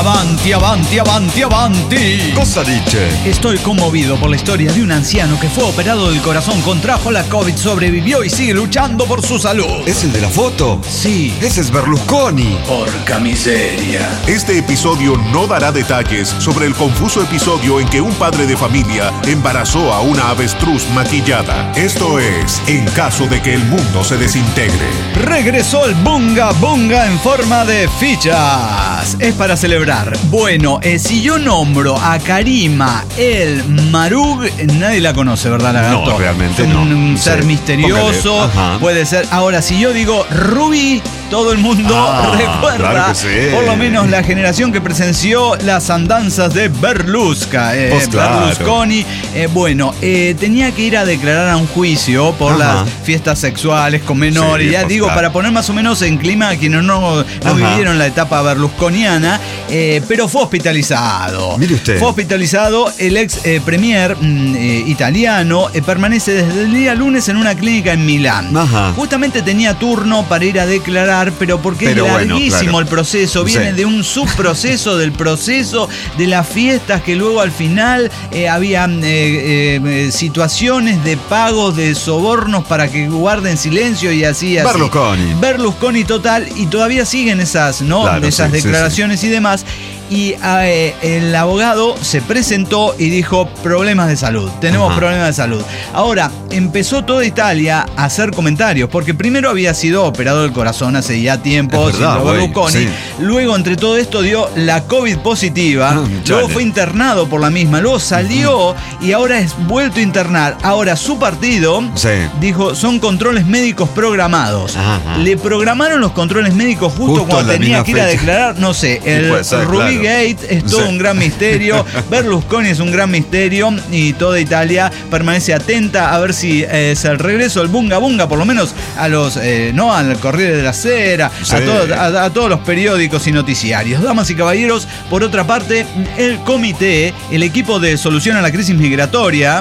Avanti, avanti, avanti, avanti. Cosa dice? Estoy conmovido por la historia de un anciano que fue operado del corazón, contrajo la COVID, sobrevivió y sigue luchando por su salud. ¿Es el de la foto? Sí. Ese es Berlusconi. Porca miseria. Este episodio no dará detalles sobre el confuso episodio en que un padre de familia embarazó a una avestruz maquillada. Esto es En caso de que el mundo se desintegre. Regresó el Bunga Bunga en forma de fichas. Es para celebrar. Bueno, si yo nombro a Karima El Marug, nadie la conoce, ¿verdad, Lagarto? No, realmente es no. un ser misterioso. Puede ser. Ahora, si yo digo Ruby, todo el mundo recuerda, claro que sí. por lo menos la generación que presenció las andanzas de Pues claro. Berlusconi. Tenía que ir a declarar a un juicio por las fiestas sexuales con menores. Sí, Ya pues digo, claro. para poner más o menos en clima a quienes no vivieron la etapa berlusconiana, pero fue hospitalizado. Mire usted. Fue hospitalizado. El ex premier italiano permanece desde el día lunes en una clínica en Milán. Ajá. Justamente tenía turno para ir a declarar, pero porque es larguísimo claro. el proceso, viene Sí. de un subproceso del proceso de las fiestas que luego al final había situaciones de pagos de sobornos para que guarden silencio y así. Berlusconi total, y todavía siguen esas, ¿no? Claro, esas sí, declaraciones y demás. Y el abogado se presentó y dijo: problemas de salud, tenemos problemas de salud. Ahora, empezó toda Italia a hacer comentarios, porque primero había sido operado del corazón hace ya tiempo, Berlusconi. Sí. Luego, entre todo esto, dio la COVID positiva. Luego fue internado por la misma. Luego salió y ahora es vuelto a internar. Ahora, su partido dijo: son controles médicos programados. Le programaron los controles médicos justo cuando tenía que ir a declarar. No sé, el Rubí Gate es todo un gran misterio. Berlusconi es un gran misterio. Y toda Italia permanece atenta a ver si es el regreso del Bunga Bunga, por lo menos a los al Corriere della Sera, a todos los periódicos y noticiarios. Damas y caballeros, por otra parte, el comité, el equipo de solución a la crisis migratoria,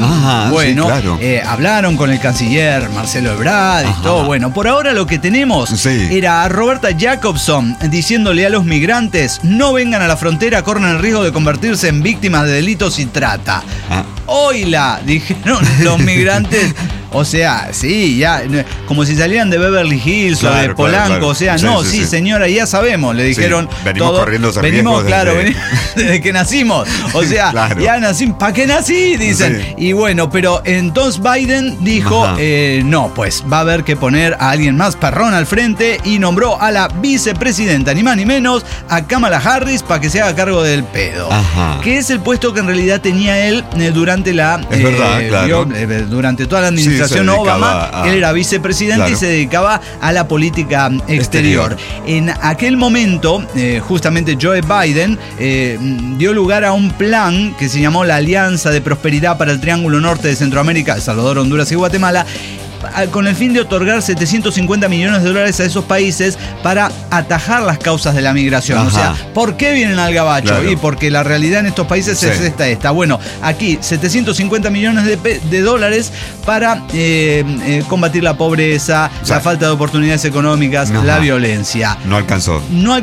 hablaron con el canciller Marcelo Ebrard y todo. Bueno, por ahora lo que tenemos era a Roberta Jacobson diciéndole a los migrantes: no vengan a la frontera, corren el riesgo de convertirse en víctimas de delitos y trata. Oila, dijeron los migrantes. O sea, sí, ya, como si salieran de Beverly Hills o de Polanco. Claro. O sea, señora, ya sabemos, le dijeron. Venimos corriendo ese riesgo desde que nacimos. O sea, ya nací, ¿para qué nací? Dicen. Y bueno, pero entonces Biden dijo, no, pues va a haber que poner a alguien más perrón al frente, y nombró a la vicepresidenta, ni más ni menos, a Kamala Harris, para que se haga cargo del pedo. Que es el puesto que en realidad tenía él durante durante toda la administración Obama. Él era vicepresidente y se dedicaba a la política exterior. En aquel momento, justamente Joe Biden dio lugar a un plan que se llamó la Alianza de Prosperidad para el Triángulo Norte de Centroamérica, El Salvador, Honduras y Guatemala, con el fin de otorgar $750 millones a esos países para atajar las causas de la migración. O sea, ¿por qué vienen al gabacho? Y porque la realidad en estos países es esta. Bueno, aquí $750 millones de dólares para combatir la pobreza, la falta de oportunidades económicas, la violencia. No alcanzó.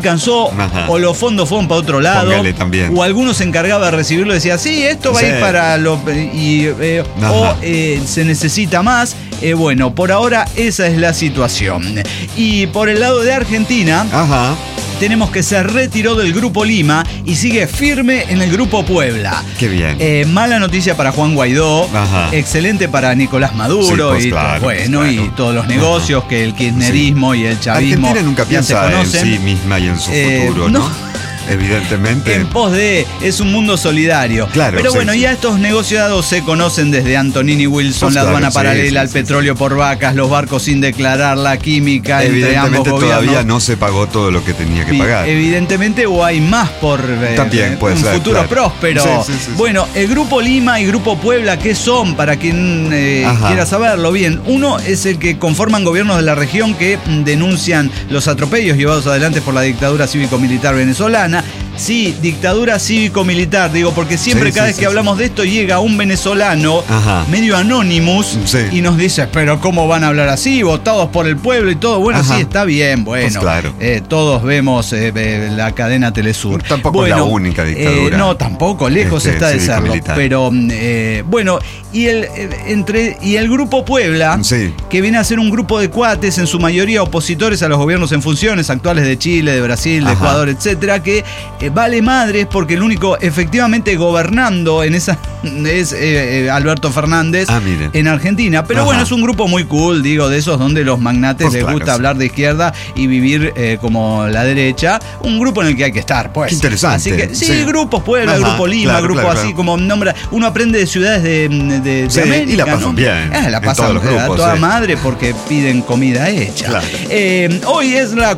O los fondos fueron para otro lado. O alguno se encargaba de recibirlo y decía: sí, esto va a ir para se necesita más. Bueno, por ahora esa es la situación. Y por el lado de Argentina, tenemos que se retiró del Grupo Lima y sigue firme en el Grupo Puebla. Qué bien. Mala noticia para Juan Guaidó, excelente para Nicolás Maduro, y todos los negocios que el kirchnerismo y el chavismo Argentina nunca piensa en sí misma y en su futuro, ¿no? Evidentemente. En pos de, es un mundo solidario. Pero bueno, ya estos negociados se conocen desde Antonini Wilson, la aduana paralela, el petróleo por vacas, los barcos sin declarar, la química entre ambos gobiernos. Todavía no se pagó todo lo que tenía que pagar. Evidentemente, o hay más por un futuro próspero. Bueno, el Grupo Lima y Grupo Puebla, ¿qué son? Para quien quiera saberlo bien. Uno es el que conforman gobiernos de la región que denuncian los atropellos llevados adelante por la dictadura cívico-militar venezolana. Sí, dictadura cívico-militar, digo, porque siempre cada vez que hablamos de esto llega un venezolano medio anonymous y nos dice, pero ¿cómo van a hablar así? Votados por el pueblo y todo. Bueno, sí, está bien, bueno. Pues claro. Todos vemos la cadena Telesur. Tampoco es la única dictadura. No, tampoco, lejos está de serlo. Pero bueno, y el Grupo Puebla, que viene a ser un grupo de cuates, en su mayoría opositores a los gobiernos en funciones actuales de Chile, de Brasil, de Ecuador, etcétera, que vale madres porque el único efectivamente gobernando en esa es Alberto Fernández en Argentina. Pero bueno, es un grupo muy cool, digo, de esos donde los magnates pues les gusta hablar de izquierda y vivir como la derecha. Un grupo en el que hay que estar, pues. Qué interesante. Así que Grupos Puebla, Grupo Lima, Grupo así como nombra. Uno aprende de ciudades de América, y la pasan bien. La pasan a toda madre porque piden comida hecha. Claro. Hoy es la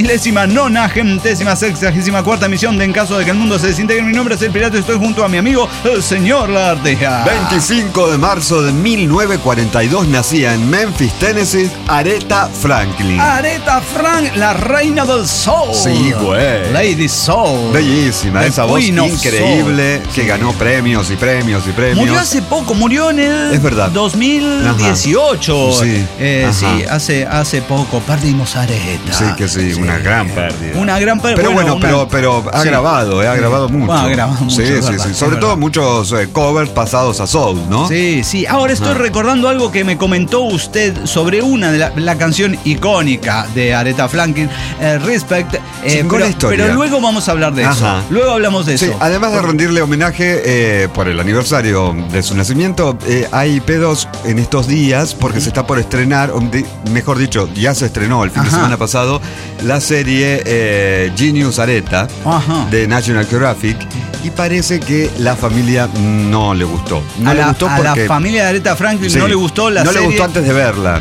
4.990.64ª emisión de En Caso de que el Mundo se desintegre. Mi nombre es El Pirata y estoy junto a mi amigo, el señor Larteja. 25 de marzo de 1942 nacía en Memphis, Tennessee, Aretha Franklin. Aretha Franklin, la reina del soul. Sí, güey. Lady Soul. Bellísima, esa voz increíble que ganó premios y premios y premios. Murió hace poco, murió en el 2018. Sí, hace poco. Perdimos a Aretha. Sí, que sí, una gran pérdida. Una gran pérdida. Pero bueno, pero ha grabado, ha grabado mucho. Ha grabado mucho. Sí. Sobre todo muchos covers pasados a soul, ¿no? Sí. Ahora estoy recordando algo que me comentó usted sobre una de la canción icónica de Aretha Franklin, Respect. Pero luego vamos a hablar de eso. Luego hablamos de eso. Además de rendirle homenaje por el aniversario de su nacimiento, hay pedos en estos días porque se está por estrenar, mejor dicho, ya se estrenó el fin de semana pasado, la serie Genius Aretha de National Geographic, y parece que la familia no le gustó. A la familia de Aretha Franklin no le gustó la serie. No le gustó antes de verla.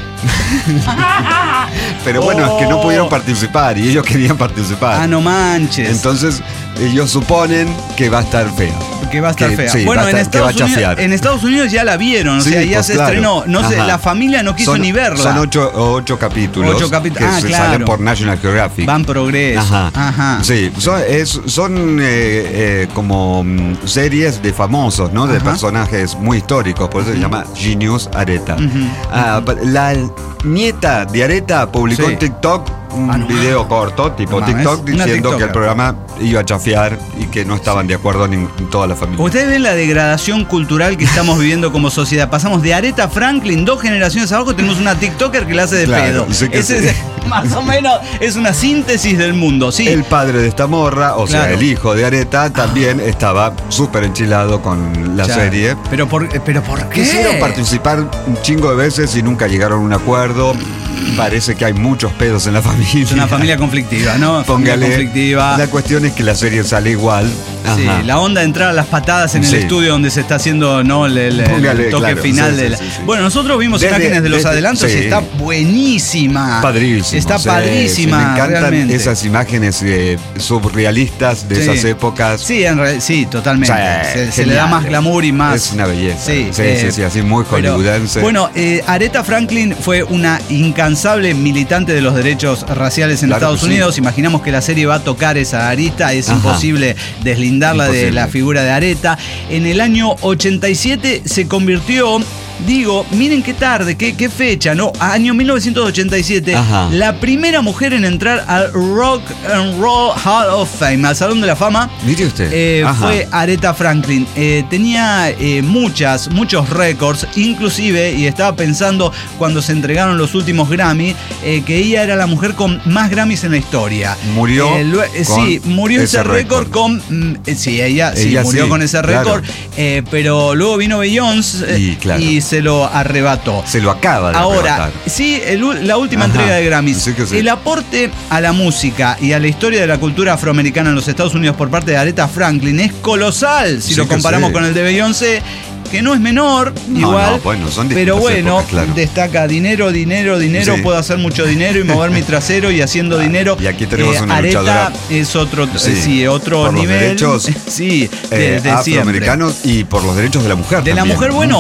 Pero bueno, es que no pudieron participar y ellos querían participar. Ah, no manches. Entonces, ellos suponen que va a estar fea. Que va a estar fea. Sí, bueno, en Estados Unidos ya la vieron, o sea, ya se estrenó. No sé, la familia no quiso ni verla. Son 8 capítulos. 8 capítulos. Que salen por National Geographic. Van progreso. Sí, son como series de famosos, ¿no? De personajes muy históricos, por eso se llama Genius Aretha. La nieta de Aretha publicó en TikTok un video corto, tipo TikTok, diciendo que el programa iba a chafiar y que no estaban de acuerdo en toda la familia. Ustedes ven la degradación cultural que estamos viviendo como sociedad. Pasamos de Aretha Franklin, 2 generaciones abajo, tenemos una TikToker que la hace de pedo. Más o menos es una síntesis del mundo, sí. El padre de esta morra, o sea, el hijo de Aretha, también estaba súper enchilado con la serie. ¿Pero por qué? Quisieron participar un chingo de veces y nunca llegaron a un acuerdo. Parece que hay muchos pedos en la familia. Es una familia conflictiva, ¿no? Póngale. Conflictiva. La cuestión es que la serie sale igual. Sí, la onda de entrar a las patadas en el estudio donde se está haciendo el toque final de la... Bueno, nosotros vimos imágenes de los adelantos y está buenísima. Padrísima. Está padrísima. Me encantan realmente esas imágenes surrealistas de esas épocas. Sí, totalmente. Se le da más glamour y más. Es una belleza. Sí, así muy hollywoodense. Bueno, Aretha Franklin fue una incansable militante de los derechos raciales en Estados Unidos. Imaginamos que la serie va a tocar esa arista. Es imposible deslindarla de la figura de Aretha. En el año 87 se convirtió... miren qué tarde, qué fecha, ¿no? Año 1987, la primera mujer en entrar al Rock and Roll Hall of Fame, al Salón de la Fama. Mire usted. Fue Aretha Franklin. Tenía muchos récords, inclusive, y estaba pensando cuando se entregaron los últimos Grammy, que ella era la mujer con más Grammys en la historia. Murió. Murió ese récord con. Ella murió con ese récord. Pero luego vino Beyoncé y se lo arrebató. Se lo acaba de arrebatar. La última entrega de Grammys. Sí. El aporte a la música y a la historia de la cultura afroamericana en los Estados Unidos por parte de Aretha Franklin es colosal si lo comparamos con el de Beyoncé. que no es menor, igual. No, bueno, son pero bueno, épocas, claro. Destaca dinero, sí. Puedo hacer mucho dinero y mover mi trasero y haciendo dinero. Y aquí tenemos una Areta luchadora. Es otro, otro por nivel. Los derechos sí, de afroamericanos siempre. Y por los derechos de la mujer. De también, la mujer, bueno,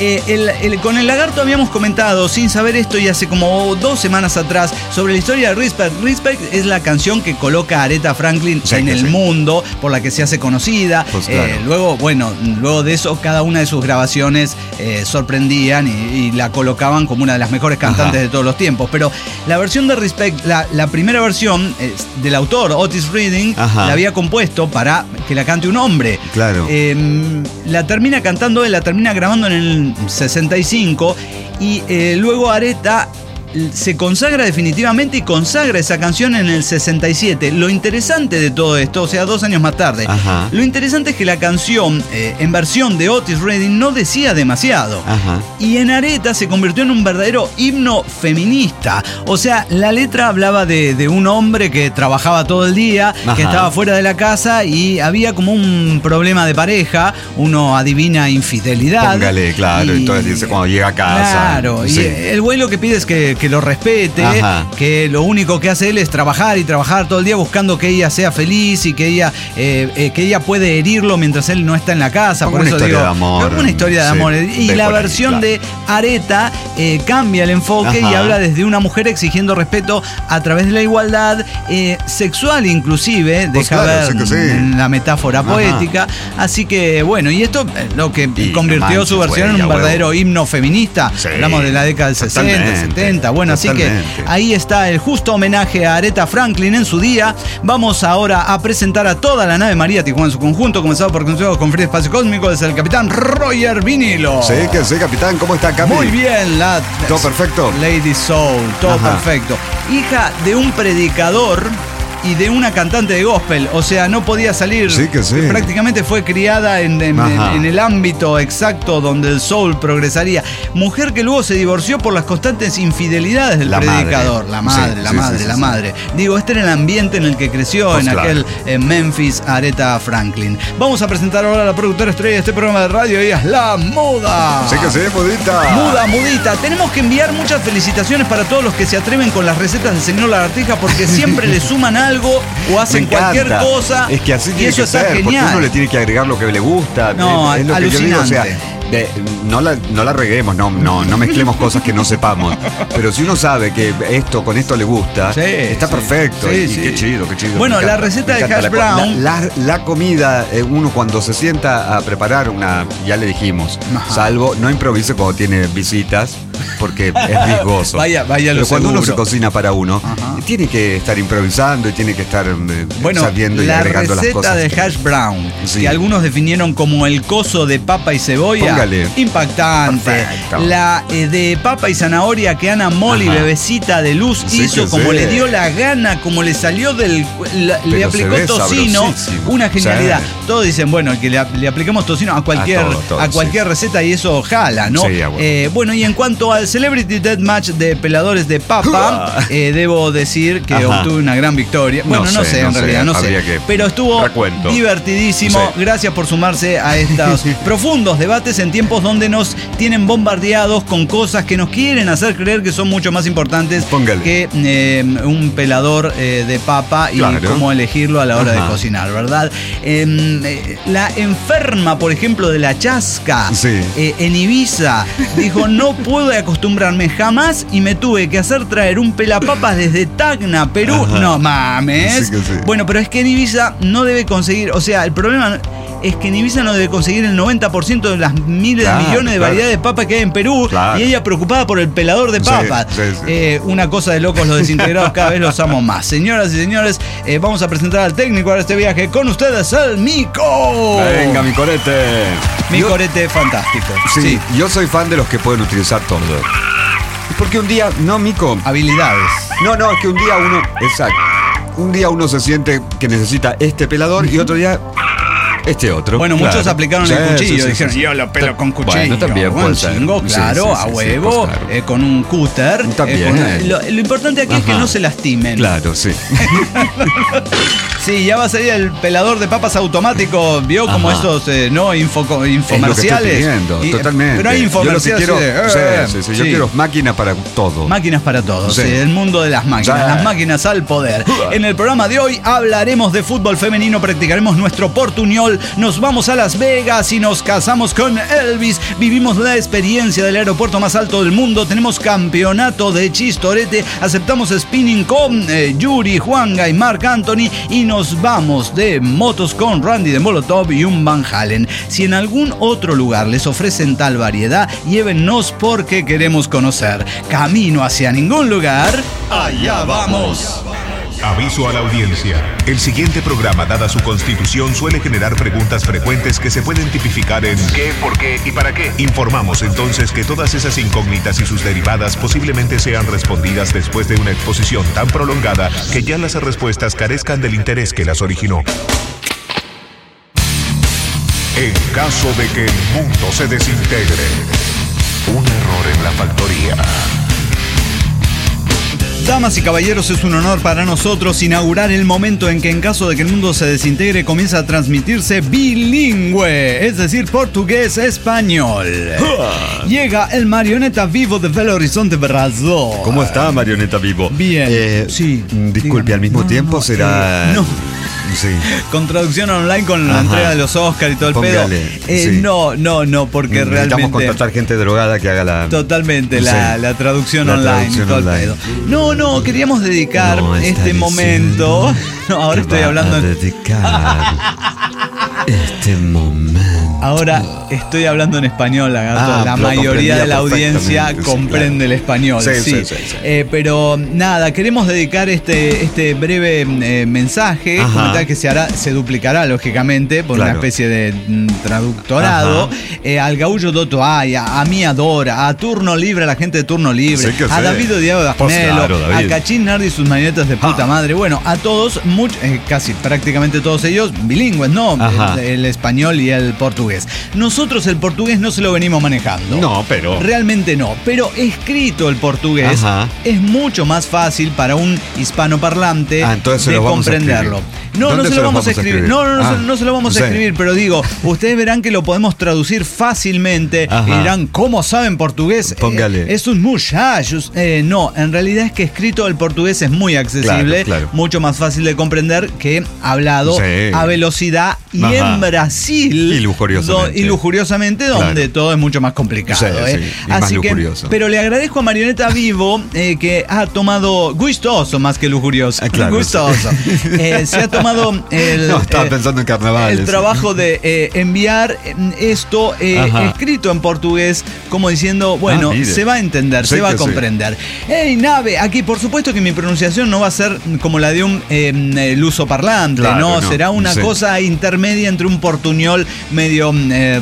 con el lagarto habíamos comentado, sin saber esto, y hace como 2 semanas atrás, sobre la historia de Respect. Respect es la canción que coloca a Aretha Franklin en el mundo, por la que se hace conocida. Pues claro. Luego de eso, cada una de sus grabaciones sorprendían y la colocaban como una de las mejores cantantes de todos los tiempos. Pero la versión de Respect, la primera versión del autor, Otis Redding, la había compuesto para que la cante un hombre. Claro. La termina cantando él, la termina grabando en el 65 y luego Aretha se consagra definitivamente y consagra esa canción en el 67. Lo interesante de todo esto, o sea, 2 años más tarde, lo interesante es que la canción en versión de Otis Redding no decía demasiado. Y en Aretha se convirtió en un verdadero himno feminista. O sea, la letra hablaba de un hombre que trabajaba todo el día, que estaba fuera de la casa y había como un problema de pareja. Uno adivina infidelidad. Póngale, claro, entonces dice cuando llega a casa. Claro, y el güey lo que pide es que lo respete, que lo único que hace él es trabajar y trabajar todo el día buscando que ella sea feliz y que ella puede herirlo mientras él no está en la casa. Como por eso una historia digo, de amor. Como una historia de amor. Y la versión de Aretha cambia el enfoque y habla desde una mujer exigiendo respeto a través de la igualdad sexual inclusive, deja ver en la metáfora poética. Así que bueno, y esto lo que convirtió su versión en un verdadero himno feminista. Hablamos de la década del 60, 70. Bueno, así que ahí está el justo homenaje a Aretha Franklin en su día. Vamos ahora a presentar a toda la nave María Tijuana en su conjunto, comenzado por Consejo con Free Espacio Cósmico, desde el capitán Roger Vinilo. Sí, que sí, capitán, ¿cómo está, Capi? Muy bien, todo perfecto. Lady Soul, todo perfecto. Hija de un predicador y de una cantante de gospel, o sea, no podía salir. Sí, que sí. Prácticamente fue criada en el ámbito exacto donde el soul progresaría. Mujer que luego se divorció por las constantes infidelidades del predicador. La madre. Digo, este era el ambiente en el que creció aquel Memphis, Aretha Franklin. Vamos a presentar ahora a la productora estrella de este programa de radio, ella es la Muda. Sí, que sí, Mudita. Mudita. Tenemos que enviar muchas felicitaciones para todos los que se atreven con las recetas del señor Lagartija, porque siempre le suman algo o hacen cualquier cosa. Es que así y tiene eso que ser, está porque genial. uno le tiene que agregar lo que le gusta. No, es lo alucinante. que yo digo, o sea, no la reguemos, no mezclemos cosas que no sepamos. Pero si uno sabe que con esto le gusta, está perfecto. Qué chido. Bueno, la receta de hash brown. La comida, uno cuando se sienta a preparar ya le dijimos, salvo, no improvise cuando tiene visitas, porque es riesgoso. Vaya Pero cuando uno se cocina para uno, tiene que estar improvisando y tiene que estar sabiendo y agregando las cosas. La receta de hash brown, que algunos definieron como el coso de papa y cebolla. Impactante. Perfecto. La de papa y zanahoria que Ana Molly, bebecita de luz, hizo como le dio la gana, como le salió le aplicó tocino. Una genialidad. Todos dicen, bueno, que le apliquemos tocino a cualquier receta y eso jala, ¿no? Bueno, y en cuanto al Celebrity Deathmatch de peladores de papa, debo decir que obtuve una gran victoria. Bueno, no sé, en realidad, no sé. Pero estuvo divertidísimo. Gracias por sumarse a estos profundos debates en tiempos donde nos tienen bombardeados con cosas que nos quieren hacer creer que son mucho más importantes que un pelador de papa y cómo elegirlo a la hora de cocinar, ¿verdad? La enferma, por ejemplo, de la chasca en Ibiza dijo, no puedo acostumbrarme jamás y me tuve que hacer traer un pelapapas desde Tacna, Perú. No mames. Bueno, pero es que en Ibiza no debe conseguir, o sea, el problema es que en Ibiza no debe conseguir el 90% de las miles de millones de variedades de papa que hay en Perú, y ella preocupada por el pelador de papas. Una cosa de locos, los desintegrados, cada vez los amo más. Señoras y señores, vamos a presentar al técnico de este viaje con ustedes, el Mico. Venga, mi corete. Corete fantástico. Sí, yo soy fan de los que pueden utilizar todo. Porque un día, Mico. Habilidades. No, es que un día un día uno se siente que necesita este pelador y otro día este otro. Bueno, muchos aplicaron el cuchillo. Dijeron, yo lo pelo con cuchillo. Bueno, también puede ser. Claro, a huevo, con un cúter. También. Lo importante aquí es que no se lastimen. Claro, sí. Sí, ya va a salir el pelador de papas automático. ¿Vio como estos infomerciales? Totalmente. Pero hay infomerciales. Yo quiero máquinas para todo. Máquinas para todos. Sí. El mundo de las máquinas. Sí. Las máquinas al poder. En el programa de hoy hablaremos de fútbol femenino, practicaremos nuestro portuñol, nos vamos a Las Vegas y nos casamos con Elvis, vivimos la experiencia del aeropuerto más alto del mundo, tenemos campeonato de chistorete, aceptamos spinning con Yuri, Juanga y Marc Anthony y nos vamos de motos con Randy de Molotov y un Van Halen. Si en algún otro lugar les ofrecen tal variedad, llévennos porque queremos conocer. Camino hacia ningún lugar, allá vamos. Aviso a la audiencia. El siguiente programa, dada su constitución, suele generar preguntas frecuentes que se pueden tipificar en ¿qué, por qué y para qué? Informamos entonces que todas esas incógnitas y sus derivadas posiblemente sean respondidas después de una exposición tan prolongada que ya las respuestas carezcan del interés que las originó. En caso de que el mundo se desintegre, un error en la factoría. Damas y caballeros, es un honor para nosotros inaugurar el momento en que en caso de que el mundo se desintegre comienza a transmitirse bilingüe, es decir, portugués-español. Llega el Marioneta Vivo de Belo Horizonte, Brasil. ¿Cómo está, Marioneta Vivo? Bien. Sí. Disculpe, al mismo tiempo será... Sí. Con traducción online, con la entrega de los Oscars y todo el Póngale, pedo. No, porque realmente... Necesitamos contratar gente drogada que haga la... Totalmente, la traducción online. Traducción todo online. El pedo. No, queríamos dedicar este momento... No, ahora estoy hablando... este momento. Ahora estoy hablando en español, Lagarto. La mayoría de la audiencia comprende el español. Sí. Pero nada, queremos dedicar este breve mensaje, que se duplicará lógicamente por una especie de traductorado, al Gaullo do Toaya, a mi Adora, a Turno Libre, a la gente de Turno Libre, a David Diego Dasnelo, a Cachín Nardi y sus marionetas de puta madre. Bueno, a todos, casi prácticamente todos ellos bilingües, ¿no? El español y el portugués. Nosotros el portugués no se lo venimos manejando. No, pero... Realmente no. Pero escrito el portugués es mucho más fácil para un hispanoparlante de comprenderlo. No se lo vamos a escribir. No se lo vamos a escribir, pero digo, ustedes verán que lo podemos traducir fácilmente y dirán, ¿cómo saben portugués? Póngale. Es un muchachos. No, en realidad es que escrito el portugués es muy accesible, mucho más fácil de comprender que hablado a velocidad y en Brasil y lujuriosamente donde todo es mucho más complicado. Así que, pero le agradezco a Marioneta Vivo que ha tomado gustoso más que lujurioso. Gustoso. Se ha tomado estaba pensando en carnaval. El trabajo de enviar esto escrito en portugués, como diciendo, bueno, se va a entender, se va a comprender. Hey, nave, aquí por supuesto que mi pronunciación no va a ser como la de un lusoparlante, ¿no? Será una cosa intermedia entre un portuñol medio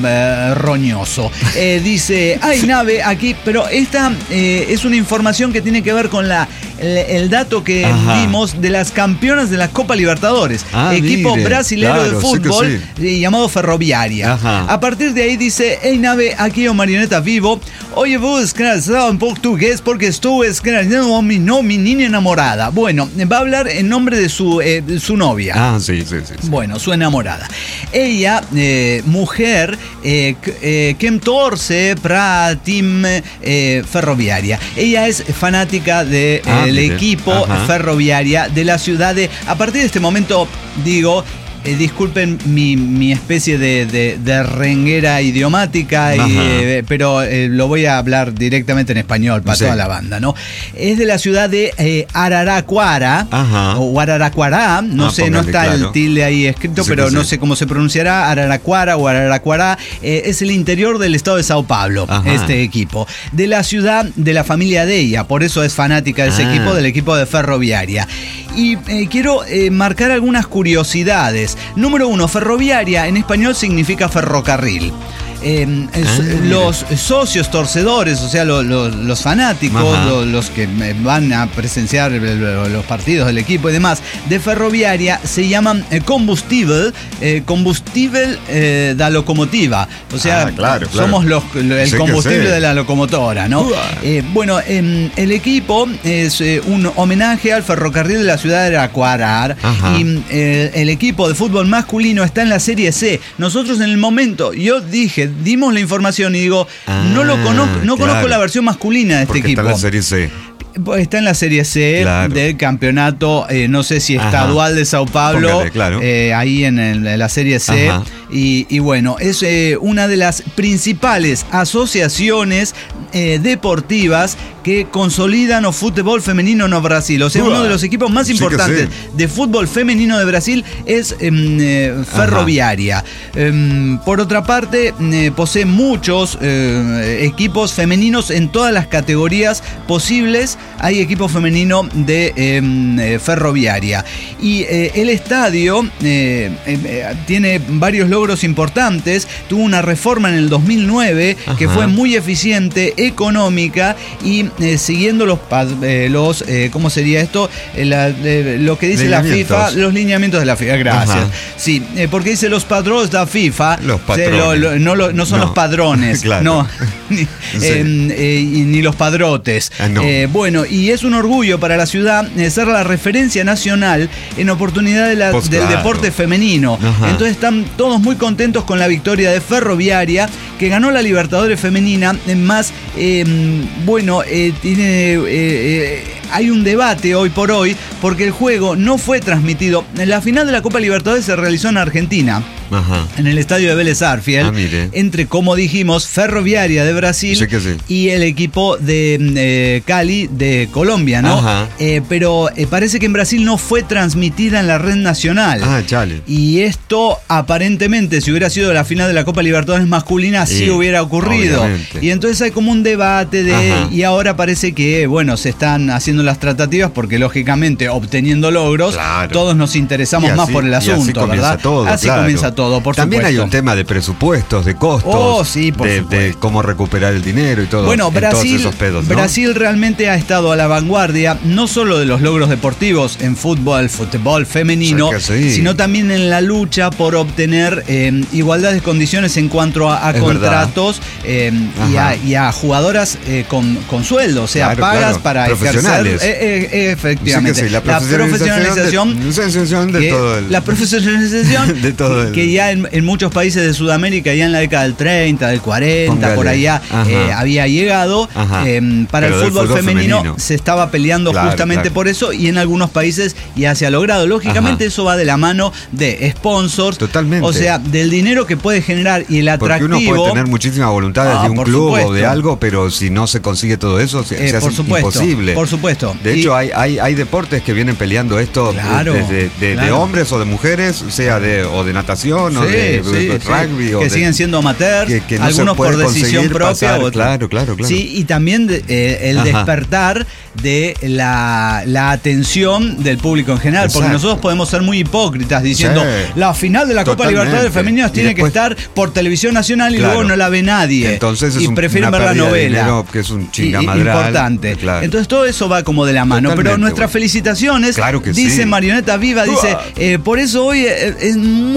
roñoso. Dice, hay nave aquí, pero esta es una información que tiene que ver con el dato que dimos de las campeonas de la Copa Libertadores, equipo brasileño de fútbol llamado Ferroviaria. A partir de ahí dice, hey nave, aquí o Marioneta Vivo, oye vos escrazado en portugués porque estuve escrazando a mi niña enamorada. Bueno, va a hablar en nombre de su novia. Sí. Bueno, su enamorada. Ella, mujer, que torce para Team Ferroviaria. Ella es fanática del equipo Ferroviaria de la ciudad de... A partir de este momento, digo... disculpen mi especie de renguera idiomática, pero lo voy a hablar directamente en español para toda la banda, ¿no? Es de la ciudad de Araraquara, o Araraquara, no sé, no está el tilde ahí escrito, pero no sé cómo se pronunciará, Araraquara o Araraquara. Es el interior del estado de Sao Paulo, este equipo. De la ciudad de la familia de ella, por eso es fanática de ese equipo, del equipo de Ferroviaria. Y quiero marcar algunas curiosidades. Número 1, Ferroviaria en español significa ferrocarril. los socios torcedores, o sea, los fanáticos, los que van a presenciar los partidos del equipo y demás, de Ferroviaria, se llaman combustible da locomotiva. O sea, somos el combustible de la locomotora, ¿no? Bueno, el equipo es un homenaje al ferrocarril de la ciudad de Araquara. Y el equipo de fútbol masculino está en la Serie C. Nosotros en el momento, dimos la información y digo, no conozco la versión masculina de este equipo. Está en la Serie C. Está en la Serie C del campeonato, no sé si estadual de Sao Paulo, ahí en la Serie C. Y bueno, es una de las principales asociaciones deportivas que consolidan o fútbol femenino no Brasil. O sea, uno de los equipos más importantes de fútbol femenino de Brasil es Ferroviaria. Por otra parte, posee muchos equipos femeninos en todas las categorías posibles. Hay equipo femenino de Ferroviaria. Y el estadio tiene varios logros importantes. Tuvo una reforma en el 2009 que fue muy eficiente, económica y siguiendo ¿cómo sería esto? Lo que dice la FIFA, los lineamientos de la FIFA. Gracias. Sí, porque dice los padrones de la FIFA. Los padrones. No son los padrones. Claro. Ni los padrotes. Bueno, y es un orgullo para la ciudad ser la referencia nacional en oportunidad del deporte femenino. Entonces están todos muy contentos con la victoria de Ferroviaria, que ganó la Libertadores femenina. Más, hay un debate hoy por hoy porque el juego no fue transmitido. La final de la Copa Libertadores se realizó en Argentina. En el estadio de Vélez Sarsfield, entre, como dijimos, Ferroviaria de Brasil y el equipo de Cali de Colombia, ¿no? Pero parece que en Brasil no fue transmitida en la red nacional. Y esto, aparentemente, si hubiera sido la final de la Copa Libertadores masculina, sí hubiera ocurrido. Obviamente. Y entonces hay como un debate y ahora parece que, se están haciendo las tratativas porque, lógicamente, obteniendo logros, todos nos interesamos más por el asunto, ¿verdad? Así comienza todo. Por También supuesto. hay un tema de presupuestos, de costos, de cómo recuperar el dinero y todo. Bueno, todos esos pedos, ¿no? Brasil realmente ha estado a la vanguardia, no solo de los logros deportivos en fútbol femenino, sino también en la lucha por obtener igualdad de condiciones en cuanto a contratos y a jugadoras con sueldo, o sea, pagas para ejercer. Efectivamente. La profesionalización de todo que ya en muchos países de Sudamérica, ya en la década del 30, del 40, por allá había llegado. Para el fútbol femenino se estaba peleando justamente por eso, y en algunos países ya se ha logrado. Lógicamente eso va de la mano de sponsors. Totalmente. O sea, del dinero que puede generar y el atractivo. Porque uno puede tener muchísima voluntad de un club o de algo, pero si no se consigue todo eso, se hace imposible. Por supuesto. De hecho, hay deportes que vienen peleando esto de hombres o de mujeres, sea o de natación o de rugby. Que siguen siendo amateur, que no algunos por decisión propia. Claro. Sí, y también el despertar de la atención del público en general. Porque nosotros podemos ser muy hipócritas diciendo la final de la Copa Libertadores Femeninas tiene que estar por televisión nacional y luego no la ve nadie. Entonces prefieren ver la novela. Que es un chingamadral. Importante. Entonces todo eso va como de la mano. Pero nuestras felicitaciones, dice Marioneta Viva, dice, por eso hoy es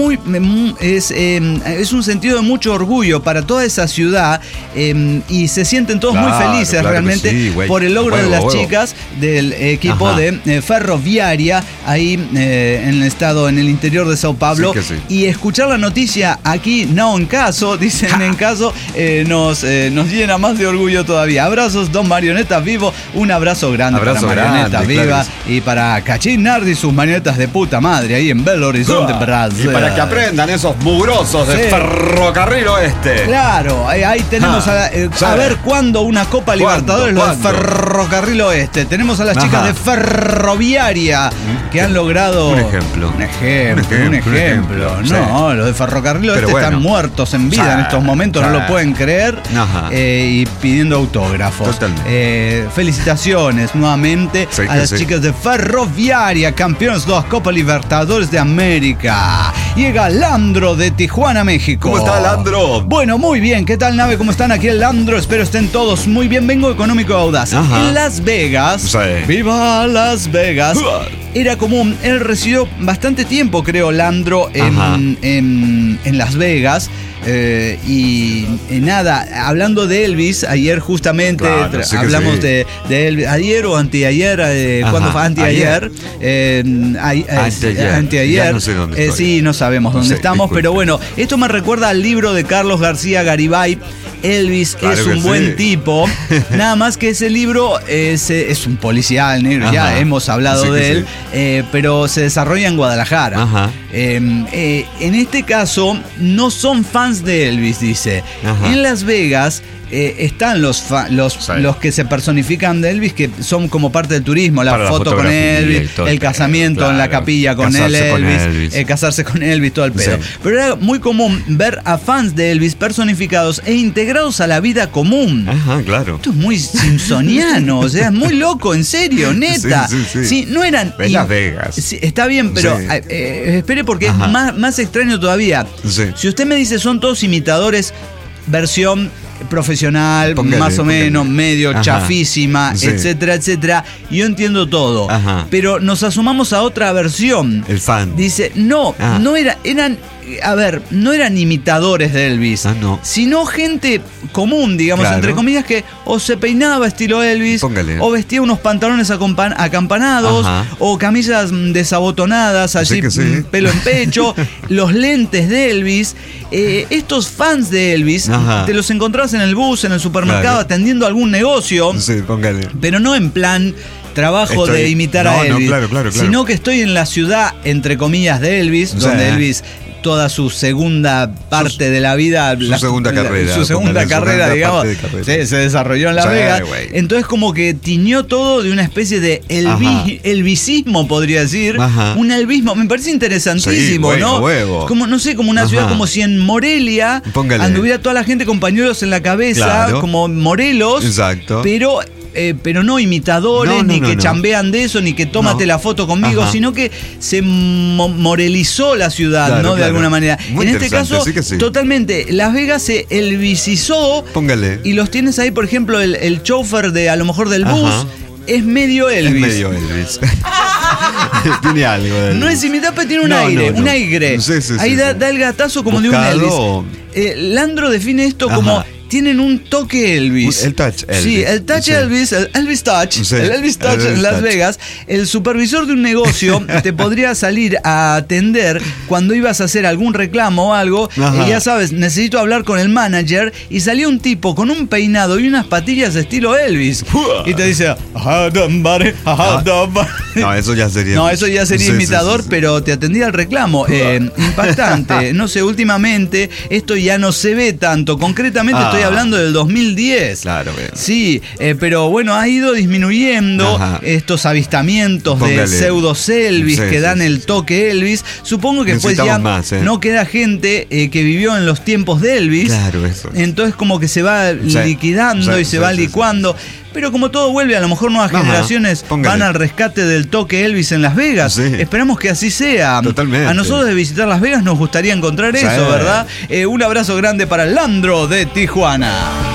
un sentido de mucho orgullo para toda esa ciudad, y se sienten todos muy felices realmente por el logro de las chicas del equipo de Ferroviaria ahí en el interior de Sao Paulo. Y escuchar la noticia aquí, no en caso, dicen en caso, nos llena más de orgullo todavía. Abrazos, don Marioneta Vivo, un abrazo grande para Marioneta Viva y para Cachín Nardi, sus marionetas de puta madre ahí en Belo Horizonte, Brasil. Y para que aprendan esos mugrosos de Ferrocarril Oeste. Claro, ahí tenemos a ver cuándo una Copa Libertadores lo de Ferrocarril Oeste. Tenemos a las chicas de Ferroviaria que han logrado un ejemplo. No, los de Ferrocarril Oeste están muertos en vida en estos momentos, no lo pueden creer, y pidiendo autógrafos. Felicitaciones nuevamente a las chicas de Ferroviaria. Ferroviaria, campeones de la Copa Libertadores de América. Llega Landro de Tijuana, México. ¿Cómo está, Landro? Bueno, muy bien. ¿Qué tal, nave? ¿Cómo están aquí el Landro? Espero estén todos muy bien. Vengo económico audaz. Ajá. En Las Vegas. Sí. ¡Viva Las Vegas! Era común. Él residió bastante tiempo, creo, Landro, en Las Vegas. Y nada, hablando de Elvis, ayer justamente hablamos de Elvis, ayer o anteayer, ¿cuándo fue? Anteayer. Anteayer. No sé dónde estoy. Sí, no sabemos dónde estamos, disculpe. pero bueno, esto me recuerda al libro de Carlos García Garibay. Elvis claro es un buen tipo, nada más que ese libro es un policial negro, ya hemos hablado de él, pero se desarrolla en Guadalajara. En este caso no son fans de Elvis, dice. En Las Vegas están los que se personifican de Elvis, que son como parte del turismo, la foto con Elvis, el casamiento en la capilla con Elvis, casarse con Elvis, todo el pedo. Pero era muy común ver a fans de Elvis personificados e integrados a la vida común. Claro. Esto es muy simpsoniano, o sea, es muy loco, en serio, neta. Sí, no eran... En Las Vegas. Sí, está bien, pero espere porque es más extraño todavía. Si usted me dice son todos imitadores, versión profesional, más o menos, medio chafísima, etcétera, etcétera. Yo entiendo todo. Pero nos asomamos a otra versión. El fan. Dice, no eran imitadores de Elvis, sino gente común, digamos, entre comillas, que o se peinaba estilo Elvis, o vestía unos pantalones acampanados, o camisas desabotonadas, así, pelo en pecho, los lentes de Elvis. Estos fans de Elvis, te los encontrás en el bus, en el supermercado, atendiendo algún negocio, pero no en plan trabajo de imitar a Elvis, sino que estoy en la ciudad, entre comillas, de Elvis, donde Elvis... toda su segunda parte de la vida, su segunda carrera, digamos, se desarrolló en Las Vegas. Entonces como que tiñó todo de una especie de elvisismo, podría decir. Un elvismo, me parece interesantísimo, ¿no? Como, no sé, como una ciudad como si en Morelia anduviera toda la gente con pañuelos en la cabeza, como Morelos, pero no imitadores, ni que chambean de eso, ni que tómate la foto conmigo, sino que se morelizó la ciudad, ¿no? De alguna manera. Muy en este caso, totalmente, Las Vegas se elvisizó. Y los tienes ahí, por ejemplo, el chofer a lo mejor del bus. Es medio Elvis. Tiene algo de Elvis. No es imitar, pero tiene un aire. Un aire. Ahí da el gatazo como buscado, de un Elvis. Landro define esto como... Tienen un toque Elvis. El touch Elvis. Sí, el touch Elvis, el Elvis Touch. El Elvis Touch en Las Vegas. El supervisor de un negocio te podría salir a atender cuando ibas a hacer algún reclamo o algo. Ya sabes, necesito hablar con el manager. Y salía un tipo con un peinado y unas patillas de estilo Elvis. Y te dice... No, eso ya sería... imitador, pero te atendía el reclamo. Impactante. No sé, últimamente esto ya no se ve tanto. Concretamente estoy hablando del 2010. Claro. Sí, pero bueno, ha ido disminuyendo estos avistamientos de pseudo Elvis que dan el toque Elvis. Supongo que después ya no queda gente que vivió en los tiempos de Elvis. Claro, eso. Entonces como que se va liquidando y se va licuando. Pero como todo vuelve, a lo mejor nuevas generaciones van al rescate del toque Elvis en Las Vegas. Esperamos que así sea. Totalmente. A nosotros de visitar Las Vegas nos gustaría encontrar eso, ¿verdad? Un abrazo grande para Landro de Tijuana.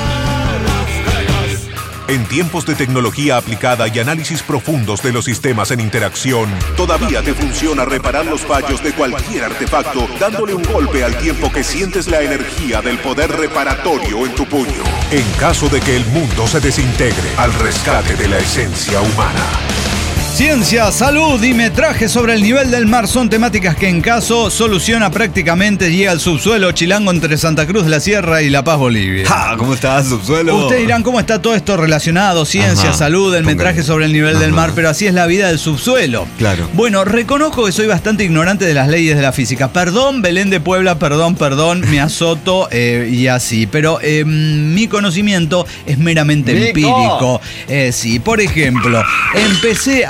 En tiempos de tecnología aplicada y análisis profundos de los sistemas en interacción, todavía te funciona reparar los fallos de cualquier artefacto, dándole un golpe al tiempo que sientes la energía del poder reparatorio en tu puño. En caso de que el mundo se desintegre, al rescate de la esencia humana. Ciencia, salud y metraje sobre el nivel del mar son temáticas que en caso soluciona prácticamente llega al subsuelo chilango entre Santa Cruz de la Sierra y La Paz, Bolivia. ¿Cómo está subsuelo? Ustedes dirán cómo está todo esto relacionado, ciencia, salud, el metraje sobre el nivel del mar, pero así es la vida del subsuelo. Claro. Bueno, reconozco que soy bastante ignorante de las leyes de la física. Perdón, Belén de Puebla, perdón, me azoto y así. Pero mi conocimiento es meramente empírico. Sí, por ejemplo, empecé a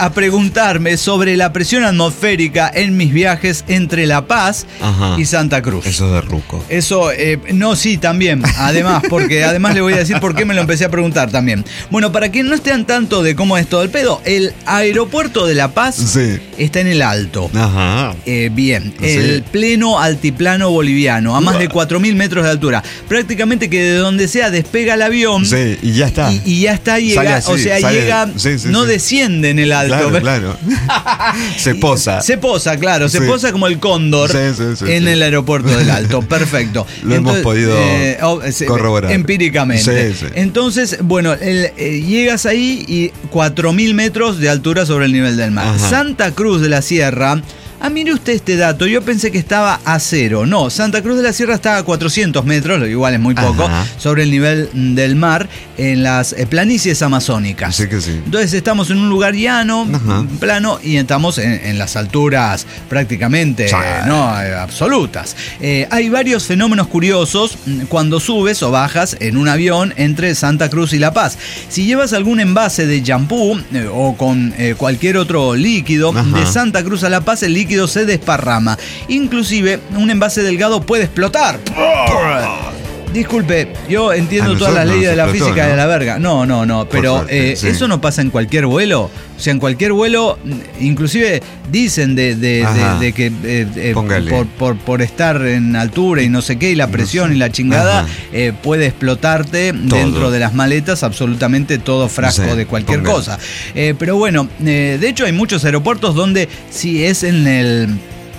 a preguntarme sobre la presión atmosférica en mis viajes entre La Paz y Santa Cruz. Eso de ruco. Eso, no, sí, también. Además, porque además le voy a decir por qué me lo empecé a preguntar también. Bueno, para quien no esté al tanto de cómo es todo el pedo, el aeropuerto de La Paz está en el Alto. Ajá. Bien, el pleno altiplano boliviano, a más de 4.000 metros de altura. Prácticamente que de donde sea despega el avión. Sí, y ya está. Y ya está, llega, así, o sea, llega, no desciende en el alto. Claro. Se posa. Se posa, claro, se posa como el cóndor en el aeropuerto del Alto. Perfecto. Lo hemos podido corroborar. Empíricamente. Sí. Entonces, bueno, llegas ahí y 4.000 metros de altura sobre el nivel del mar. Ajá. Santa Cruz de la Sierra. Mire usted este dato, yo pensé que estaba a 0. No, Santa Cruz de la Sierra está a 400 metros, lo igual es muy poco, sobre el nivel del mar en las planicies amazónicas. Sí que sí. Entonces estamos en un lugar llano, plano, y estamos en las alturas prácticamente absolutas. Hay varios fenómenos curiosos cuando subes o bajas en un avión entre Santa Cruz y La Paz. Si llevas algún envase de champú o con cualquier otro líquido de Santa Cruz a La Paz, el líquido se desparrama. Inclusive un envase delgado puede explotar. Disculpe, yo entiendo todas las leyes de la física de la verga. No, pero eso no pasa en cualquier vuelo. O sea, en cualquier vuelo, inclusive dicen de que por estar en altura y no sé qué, y la presión y la chingada, puede explotarte dentro de las maletas absolutamente todo frasco de cualquier cosa. Pero bueno, de hecho hay muchos aeropuertos donde si es en el...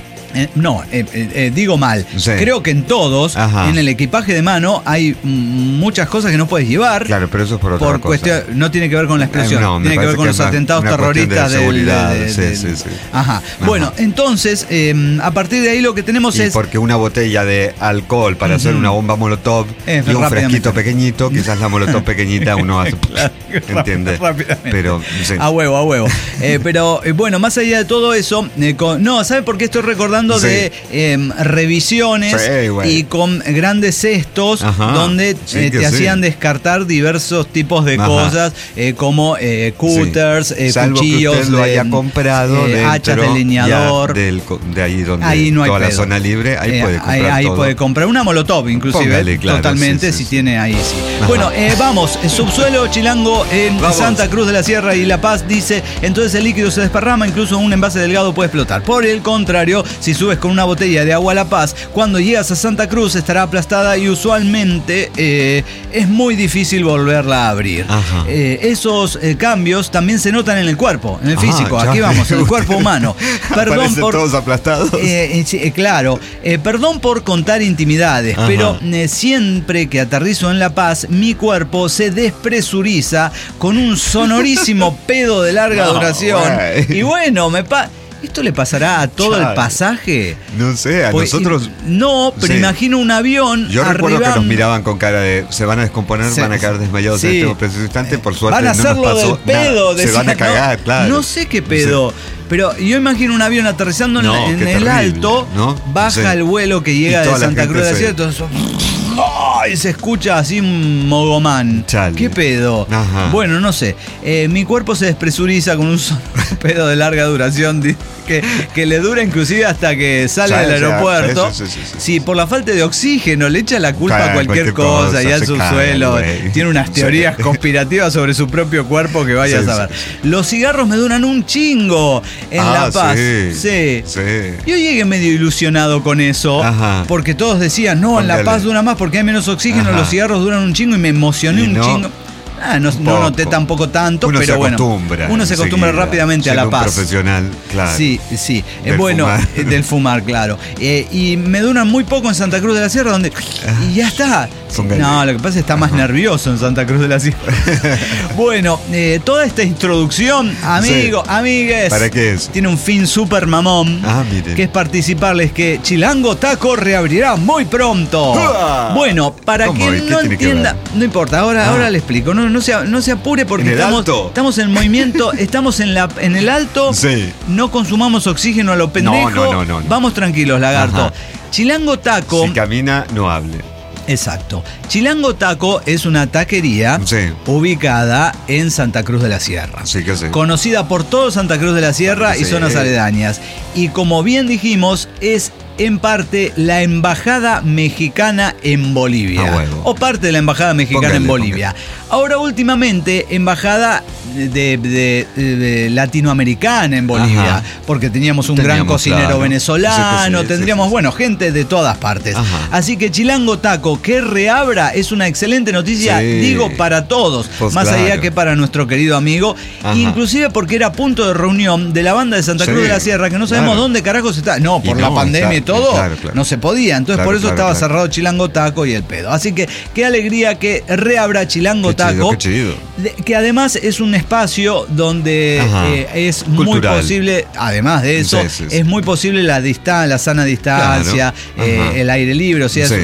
digo mal. Creo que en todos, en el equipaje de mano, hay muchas cosas que no puedes llevar. Claro, pero eso es por otra cosa. No tiene que ver con la explosión, tiene que ver con los atentados terroristas de seguridad. Ajá. Bueno, entonces, a partir de ahí lo que tenemos es... Porque una botella de alcohol para hacer una bomba molotov y un fresquito pequeñito, quizás la molotov pequeñita uno hace... ¿Entiende? Pero, a huevo. Pero, bueno, más allá de todo eso, ¿sabe por qué estoy recordando de revisiones y con grandes cestos donde te hacían descartar diversos tipos de cosas como cutters, cuchillos, que usted lo haya comprado hachas de leñador, de ahí donde ahí no hay toda pedo. La zona libre, ahí puede comprar ahí todo. Puede comprar una molotov inclusive. Póngale, claro, totalmente, si tiene ahí Bueno, vamos, subsuelo chilango en Santa Cruz de la Sierra y La Paz dice, entonces el líquido se desparrama, incluso un envase delgado puede explotar. Por el contrario, si subes con una botella de agua a La Paz, cuando llegas a Santa Cruz estará aplastada y usualmente es muy difícil volverla a abrir. Esos cambios también se notan en el cuerpo, en el físico. Aquí vamos, en el cuerpo humano. Perdón por todos aplastados. Claro, perdón por contar intimidades, pero siempre que aterrizo en La Paz, mi cuerpo se despresuriza con un sonorísimo pedo de larga duración. Y bueno, ¿esto le pasará a todo el pasaje? No sé, a nosotros... No, pero imagino un avión. Yo recuerdo que nos miraban con cara de se van a descomponer, van a caer desmayados en este preciso instante. Por suerte van a hacer no nos pasó del pedo. Se van a cagar, claro. No sé qué pedo. Pero yo imagino un avión aterrizando en el alto, baja el vuelo que llega de Santa Cruz de la Sierra, todo eso... Y se escucha así un mogomán. Chale. ¿Qué pedo? Bueno, no sé. Mi cuerpo se despresuriza con un pedo de larga duración que le dura inclusive hasta que sale del aeropuerto. Sí, por la falta de oxígeno le echa la culpa a cualquier cosa y al subsuelo. Tiene unas teorías conspirativas sobre su propio cuerpo que vaya a saber. Los cigarros me duran un chingo en La Paz. Sí. Yo llegué medio ilusionado con eso, porque todos decían, no, en La Paz dura más porque hay menos oxígeno, los cigarros duran un chingo y me emocioné un chingo. No noté tampoco tanto, pero bueno. Uno se acostumbra rápidamente a La Paz. Profesional, claro. Sí. Del fumar, claro. Y me duran muy poco en Santa Cruz de la Sierra, donde. Y ya está. No, lo que pasa es que está más nervioso en Santa Cruz de la Sierra. Bueno, toda esta introducción, amigues. ¿Para qué es? Tiene un fin súper mamón. Miren. Que es participarles que Chilango Taco reabrirá muy pronto. Bueno, para quien no entienda, no importa, ahora le explico. No se apure porque estamos en movimiento, estamos en el alto. No consumamos oxígeno a lo pendejo. No. Vamos tranquilos, lagarto. Chilango Taco. Si camina, no hable. Exacto. Chilango Taco es una taquería ubicada en Santa Cruz de la Sierra. Sí, que sí. Conocida por todo Santa Cruz de la Sierra y zonas aledañas. Y como bien dijimos, es en parte la embajada mexicana en Bolivia. O parte de la embajada mexicana en Bolivia. Ahora últimamente, embajada de latinoamericana en Bolivia. Porque teníamos un gran cocinero venezolano, tendríamos, gente de todas partes. Así que Chilango Taco, que reabra, es una excelente noticia, digo, para todos. Pues más allá que para nuestro querido amigo. Inclusive porque era punto de reunión de la banda de Santa Cruz de la Sierra, que no sabemos dónde carajos está. No, por la pandemia y todo, no se podía. Entonces por eso estaba cerrado Chilango Taco y el pedo. Así que qué alegría que reabra Chilango Taco. Qué chido. Que además es un espacio donde es muy posible, además de eso, es muy posible la sana distancia, el aire libre, o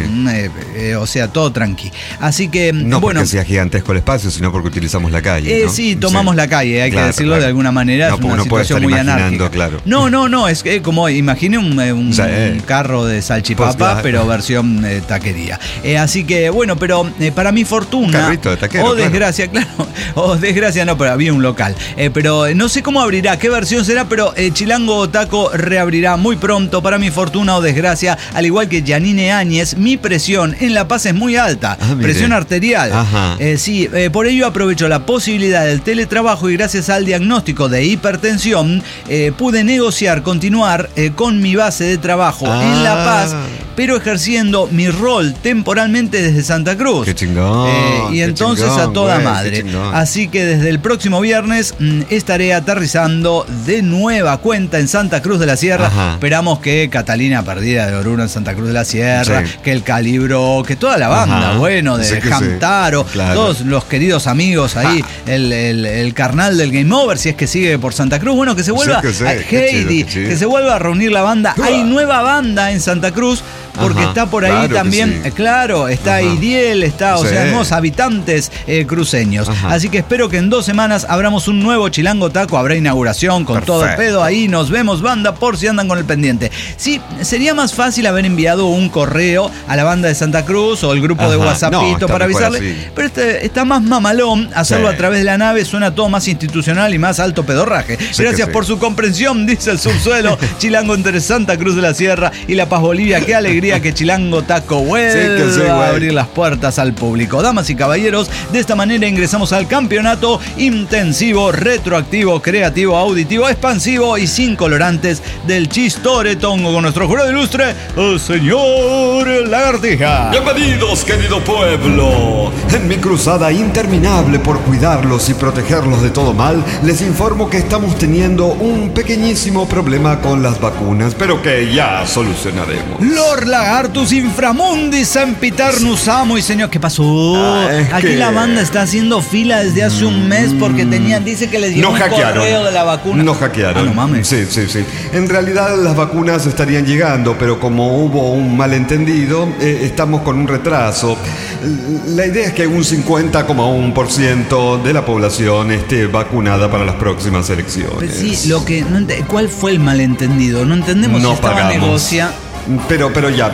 sea, todo tranqui. Así que, no porque sea gigantesco el espacio, sino porque utilizamos la calle, ¿no? Sí, tomamos la calle, hay que decirlo de alguna manera. No, es una situación muy anárquica. No, es como, imagine un carro de salchipapa, pero versión taquería. Así que, pero para mi fortuna, o desgracia, o desgracia no, pero había un local. Pero no sé cómo abrirá, qué versión será, pero Chilango Taco reabrirá muy pronto. Para mi fortuna o desgracia, al igual que Janine Áñez, mi presión en La Paz es muy alta, presión arterial. Por ello aprovecho la posibilidad del teletrabajo y gracias al diagnóstico de hipertensión pude negociar continuar con mi base de trabajo en La Paz, pero ejerciendo mi rol temporalmente desde Santa Cruz. Qué chingón. Y entonces a toda madre. Así que desde el próximo viernes estaré aterrizando de nueva cuenta en Santa Cruz de la Sierra. Esperamos que Catalina Perdida de Oruro en Santa Cruz de la Sierra, que el Calibro, que toda la banda, de Hamtaro, todos los queridos amigos ahí, el carnal del Game Over, si es que sigue por Santa Cruz, que se vuelva Heidi, que se vuelva a reunir la banda. Hay nueva banda en Santa Cruz, porque está por ahí también, está Idiel, está, tenemos habitantes cruceños. Así que espero que en 2 semanas abramos un nuevo Chilango Taco, habrá inauguración con todo el pedo ahí, nos vemos banda por si andan con el pendiente. Sí, sería más fácil haber enviado un correo a la banda de Santa Cruz o el grupo de WhatsAppito para avisarle, pero está más mamalón hacerlo a través de la nave, suena todo más institucional y más alto pedorraje. Gracias por su comprensión, dice el subsuelo. Chilango entre Santa Cruz de la Sierra y La Paz, Bolivia, qué alegría que Chilango Taco vuelva a abrir las puertas al público. Damas y caballeros, de esta manera ingresamos al campeonato intensivo, retroactivo, creativo, auditivo, expansivo y sin colorantes del Chistoretongo con nuestro jurado ilustre, el señor Lagartija. Bienvenidos, querido pueblo. En mi cruzada interminable por cuidarlos y protegerlos de todo mal, les informo que estamos teniendo un pequeñísimo problema con las vacunas, pero que ya solucionaremos. Lord Lagartus inframundis sempiternus amo y señor. ¿Qué pasó? Aquí la banda está haciendo fila desde hace un mes porque dice que les llegó un correo de la vacuna. No hackearon. No mames. Sí. En realidad las vacunas estarían llegando, pero como hubo un malentendido, estamos con un retraso. La idea es que un 50,1% de la población esté vacunada para las próximas elecciones. Sí, ¿cuál fue el malentendido? No entendemos si estaba negocia. Pero ya.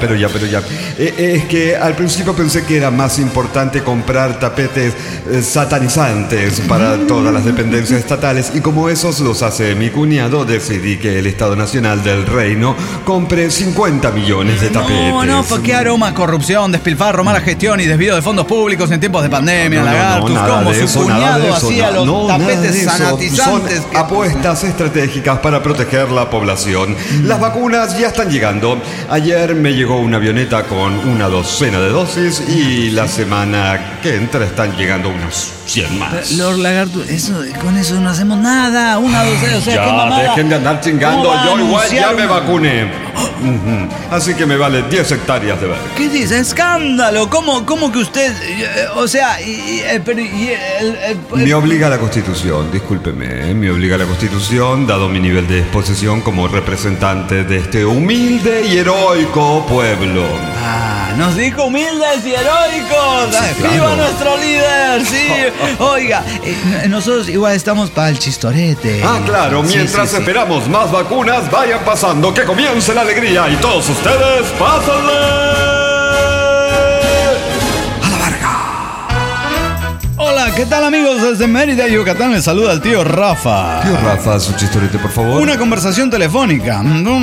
Es que al principio pensé que era más importante comprar tapetes satanizantes para todas las dependencias estatales, y como esos los hace mi cuñado, decidí que el Estado Nacional del Reino compre 50 millones de tapetes. No, fue que aroma, corrupción, despilfarro, mala gestión y desvío de fondos públicos en tiempos de pandemia, Lagartus, como su cuñado hacía los tapetes sanatizantes. Son apuestas estratégicas para proteger la población. Las vacunas ya están llegando. Ayer me llegó una avioneta con una docena de dosis y la semana que entra están llegando unas 100 más. Lord Lagartus, con eso no hacemos nada. Una docena, ya, dejen de andar chingando. Yo igual ya me vacuné. Así que me vale 10 hectáreas de verde. ¿Qué dice? ¡Escándalo! ¿Cómo que usted? Me obliga la Constitución, discúlpeme. Me obliga la Constitución, dado mi nivel de exposición como representante de este humilde y heroico pueblo. Nos dijo humildes y heroicos. ¡Viva nuestro líder! Sí. Oiga, nosotros igual estamos para el chistorete. Claro. Mientras esperamos más vacunas, vayan pasando, que comience la alegría y todos ustedes, pásenle. Hola, ¿qué tal amigos? Desde Mérida, Yucatán, les saluda el tío Rafa. Tío Rafa, su chistorete, por favor. Una conversación telefónica.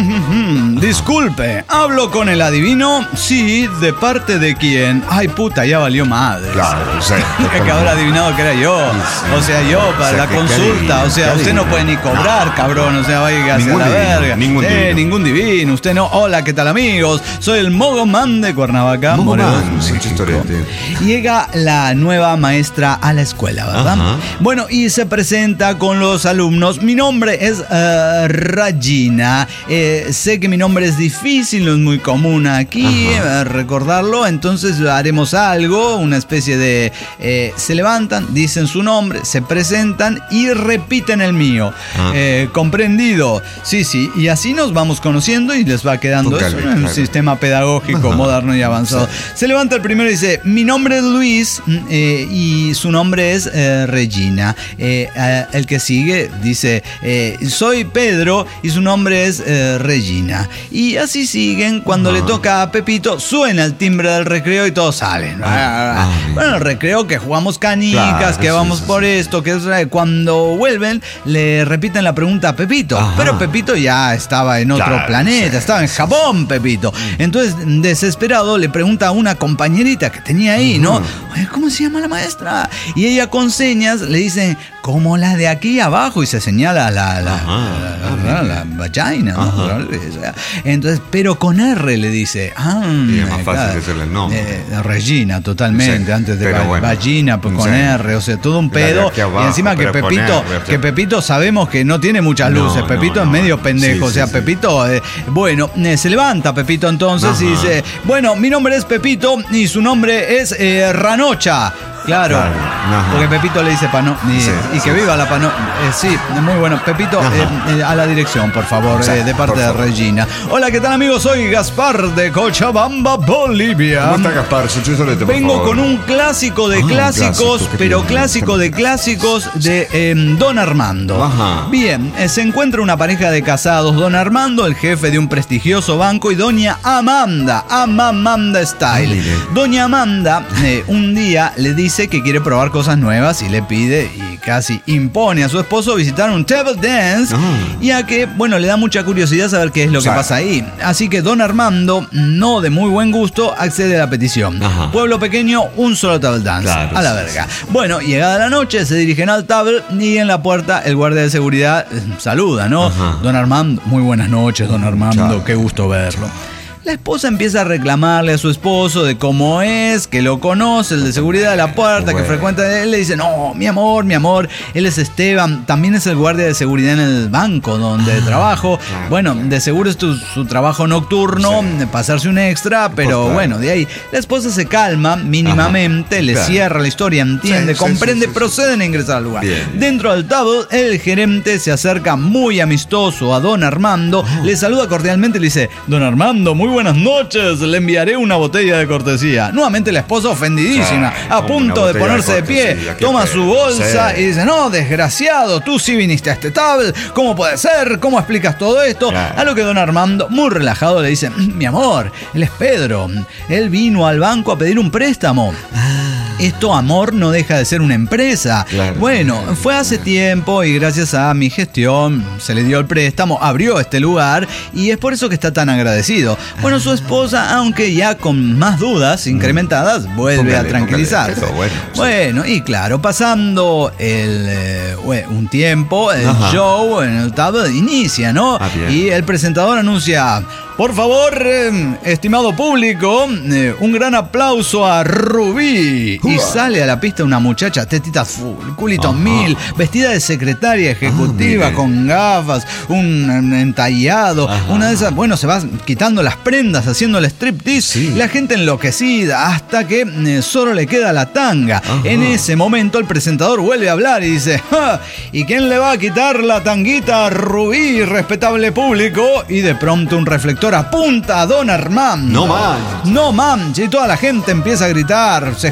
Disculpe, ¿hablo con el adivino? Sí, ¿de parte de quién? Ay, puta, ya valió madre. Claro, sí. Que habrá adivinado que era yo. O sea, yo para la consulta. O sea, usted no puede ni cobrar, cabrón. O sea, vaya a la verga. Ningún divino. Usted no. Hola, ¿qué tal amigos? Soy el Mogoman de Cuernavaca. Mogoman, su chistorete. Llega la nueva maestra a la escuela, ¿verdad? Ajá. Bueno, y se presenta con los alumnos. Mi nombre es Regina. Sé que mi nombre es difícil, no es muy común aquí recordarlo, entonces haremos algo, una especie de... se levantan, dicen su nombre, se presentan y repiten el mío. ¿Comprendido? Sí, y así nos vamos conociendo y les va quedando un sistema pedagógico moderno y avanzado. Sí. Se levanta el primero y dice, mi nombre es Luis y su nombre es Regina. El que sigue dice, soy Pedro y su nombre es Regina. Y así siguen. Cuando le toca a Pepito, suena el timbre del recreo y todos salen. Bueno, el recreo que jugamos canicas, que vamos por esto, que es cuando vuelven, le repiten la pregunta a Pepito. Pero Pepito ya estaba en otro planeta, estaba en Japón, Pepito. Entonces, desesperado, le pregunta a una compañerita que tenía ahí, ¿no? ¿Cómo se llama la maestra? Y ella con señas le dice, como la de aquí abajo, y se señala la vagina, ¿no? Entonces, pero con R le dice. Y es más fácil decirle el nombre. Regina, totalmente, antes de vagina, pues con R, o sea, todo un pedo. Abajo, y encima que Pepito sabemos que no tiene muchas luces. Pepito es medio pendejo, o sea, Pepito, bueno, se levanta Pepito entonces y dice, bueno, mi nombre es Pepito y su nombre es Ranocha. Claro, porque Pepito le dice Pano y que viva la Pano. Sí, muy bueno. Pepito, a la dirección, por favor, de parte de Regina. Hola, ¿qué tal amigos? Soy Gaspar de Cochabamba, Bolivia. ¿Cómo está Gaspar? Vengo con un clásico de clásicos, pero clásico de clásicos de Don Armando. Bien, se encuentra una pareja de casados, Don Armando, el jefe de un prestigioso banco, y Doña Amanda Style. Doña Amanda un día le dice que quiere probar cosas nuevas y le pide y casi impone a su esposo visitar un table dance, ya que, bueno, le da mucha curiosidad saber qué es lo que pasa ahí. Así que Don Armando, no de muy buen gusto, accede a la petición. Pueblo pequeño, un solo table dance. A la verga. Bueno, llegada la noche, se dirigen al table y en la puerta el guardia de seguridad saluda, ¿no? Don Armando, muy buenas noches, Don Armando, qué gusto verlo. La esposa empieza a reclamarle a su esposo de cómo es, que lo conoce, el de seguridad de la puerta, que frecuenta. Él le dice, no, mi amor, él es Esteban, también es el guardia de seguridad en el banco donde trabajo. Bueno, de seguro es su trabajo nocturno, pasarse un extra, pero bueno, de ahí la esposa se calma mínimamente, le cierra la historia, entiende, comprende, proceden a ingresar al lugar. Dentro del table, el gerente se acerca muy amistoso a Don Armando, le saluda cordialmente y le dice, Don Armando, muy buenas noches, le enviaré una botella de cortesía. Nuevamente la esposa ofendidísima, a punto de ponerse de pie, toma su bolsa y dice, no, desgraciado, tú sí viniste a este table, ¿cómo puede ser? ¿Cómo explicas todo esto? A lo que Don Armando, muy relajado, le dice, mi amor, él es Pedro, él vino al banco a pedir un préstamo. Esto, amor, no deja de ser una empresa. Bueno, fue hace tiempo y gracias a mi gestión se le dio el préstamo, abrió este lugar y es por eso que está tan agradecido. Bueno, su esposa, aunque ya con más dudas incrementadas, vuelve a tranquilizarse. Bueno, y claro, pasando un tiempo, el show en el table inicia, ¿no? Y el presentador anuncia, por favor, estimado público, un gran aplauso a Rubí. Y sale a la pista una muchacha, tetitas full, culito mil, vestida de secretaria ejecutiva, con gafas, un entallado, una de esas, bueno, se va quitando las prendas, haciendo el striptease, la gente enloquecida, hasta que solo le queda la tanga. En ese momento el presentador vuelve a hablar y dice, ¿y quién le va a quitar la tanguita a Rubí, respetable público? Y de pronto un reflector apunta a Don Armando. No manches, y toda la gente empieza a gritar, se escucha,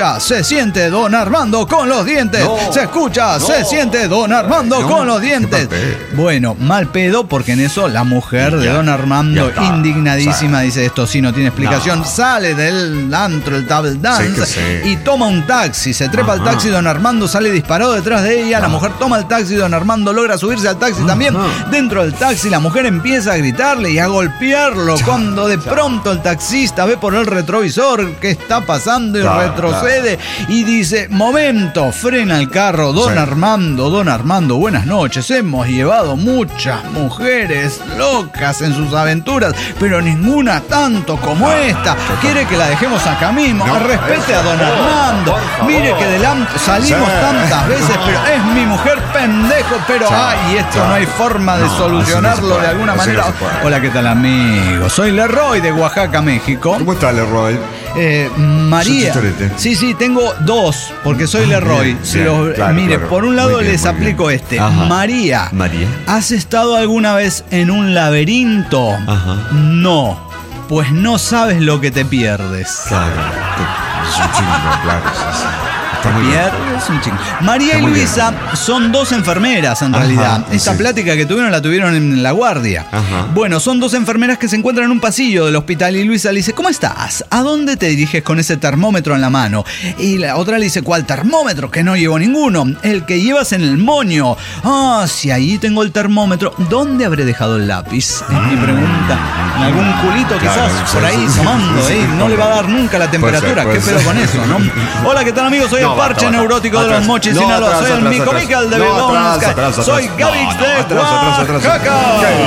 escucha, se siente Don Armando con los dientes. No, se escucha, se siente Don Armando con los dientes. Bueno, mal pedo, porque en eso la mujer de Don Armando, indignadísima, dice: esto sí no tiene explicación. Sale del antro, el table dance, y toma un taxi. Se trepa al taxi, Don Armando sale disparado detrás de ella. La mujer toma el taxi, Don Armando logra subirse al taxi también. Dentro del taxi, la mujer empieza a gritarle y a golpearlo. Cuando de pronto el taxista ve por el retrovisor qué está pasando y retrocede y dice: momento, frena el carro. Don Armando, buenas noches. Hemos llevado muchas mujeres locas en sus aventuras, pero ninguna tanto como esta. Quiere que la dejemos acá mismo. Respete a Don Armando. Mire que delante salimos tantas veces, pero es mi mujer, pendejo. Pero ay, esto no hay forma de solucionarlo de alguna manera. Hola, ¿qué tal, amigos? Soy Leroy de Oaxaca, México. ¿Cómo está, Leroy? María. Sí, tengo dos, porque soy Leroy. Mire, por un lado les aplico este. María. ¿Has estado alguna vez en un laberinto? No. Pues no sabes lo que te pierdes. Claro. Es un chingo, claro. Es un chingo. María y Luisa son dos enfermeras en realidad. Esta plática que tuvieron la tuvieron en La Guardia. Bueno, son dos enfermeras que se encuentran en un pasillo del hospital y Luisa le dice: ¿cómo estás? ¿A dónde te diriges con ese termómetro en la mano? Y la otra le dice: ¿cuál termómetro? Que no llevo ninguno. El que llevas en el moño. Si ahí tengo el termómetro, ¿dónde habré dejado el lápiz? Es mi pregunta. En algún culito quizás por ahí tomando. No le va a dar nunca la temperatura. ¿Qué pedo con eso, no? Hola, ¿qué tal, amigos? Soy el parche neurótico de los Mochis, Sinaloa. Soy el Mico Mical de Bebón. Soy Gavix de Oaxaca.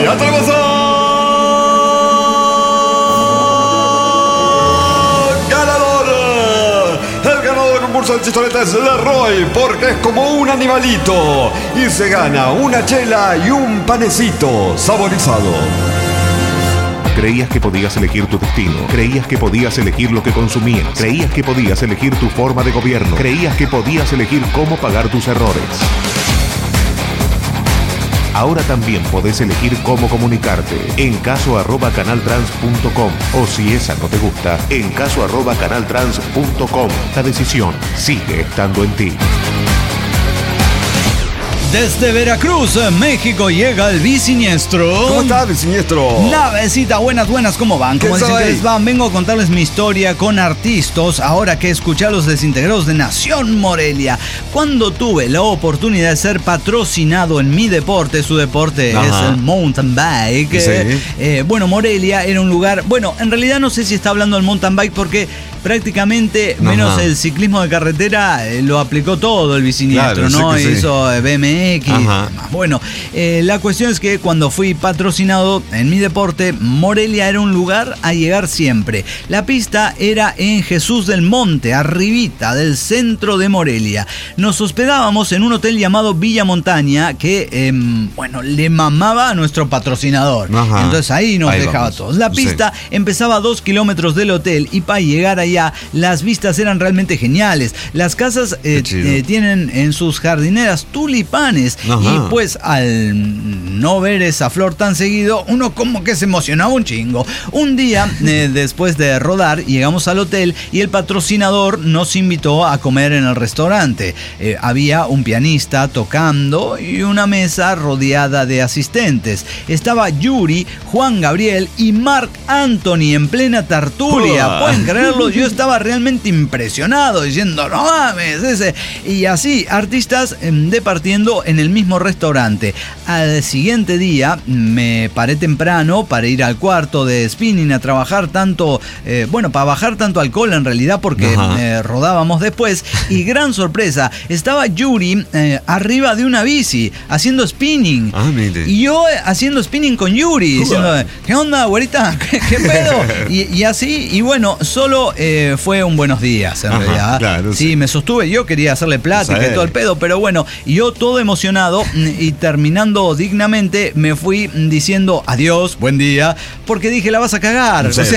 El ganador del concurso de chistoreta es Leroy, porque es como un animalito y se gana una chela y un panecito saborizado. Creías que podías elegir tu destino. Creías que podías elegir lo que consumías. Creías que podías elegir tu forma de gobierno. Creías que podías elegir cómo pagar tus errores. Ahora también podés elegir cómo comunicarte. En caso@canaltrans.com, o si esa no te gusta, en caso@canaltrans.com. La decisión sigue estando en ti. Desde Veracruz, México, llega el Bisiniestro. ¿Cómo está, Bisiniestro? Navecita, buenas, ¿cómo van? ¿Cómo dicen que les van? Vengo a contarles mi historia con artistas, ahora que escuché a los desintegrados de Nación Morelia. Cuando tuve la oportunidad de ser patrocinado en mi deporte, su deporte es el mountain bike. Bueno, Morelia era un lugar, bueno, en realidad no sé si está hablando del mountain bike porque prácticamente, menos el ciclismo de carretera, lo aplicó todo el Bisiniestro, ¿no? Hizo BMX. Bueno, la cuestión es que cuando fui patrocinado en mi deporte, Morelia era un lugar a llegar siempre. La pista era en Jesús del Monte, arribita del centro de Morelia. Nos hospedábamos en un hotel llamado Villa Montaña, que, le mamaba a nuestro patrocinador. Entonces ahí nos dejaba todos. La pista empezaba a 2 kilómetros del hotel y para llegar allá las vistas eran realmente geniales. Las casas tienen en sus jardineras tulipanes. Y pues al no ver esa flor tan seguido, uno como que se emocionaba un chingo. Un día, después de rodar, llegamos al hotel y el patrocinador nos invitó a comer en el restaurante. Había un pianista tocando y una mesa rodeada de asistentes. Estaba Yuri, Juan Gabriel y Marc Anthony en plena tertulia. ¿Pueden creerlo? Yo estaba realmente impresionado, diciendo, no mames, ese. Y así, artistas departiendo en el mismo restaurante. Al siguiente día me paré temprano para ir al cuarto de spinning a trabajar tanto, para bajar tanto alcohol en realidad, porque rodábamos después. Y gran sorpresa, estaba Yuri arriba de una bici haciendo spinning. Y yo haciendo spinning con Yuri, diciendo, ¿qué onda, güerita? ¿Qué pedo? Y así, y bueno, solo fue un buenos días en realidad. Claro, sí, me sostuve, yo quería hacerle plática y todo el pedo, pero bueno, yo todo emocionado y terminando dignamente me fui diciendo adiós, buen día, porque dije, la vas a cagar. Sí.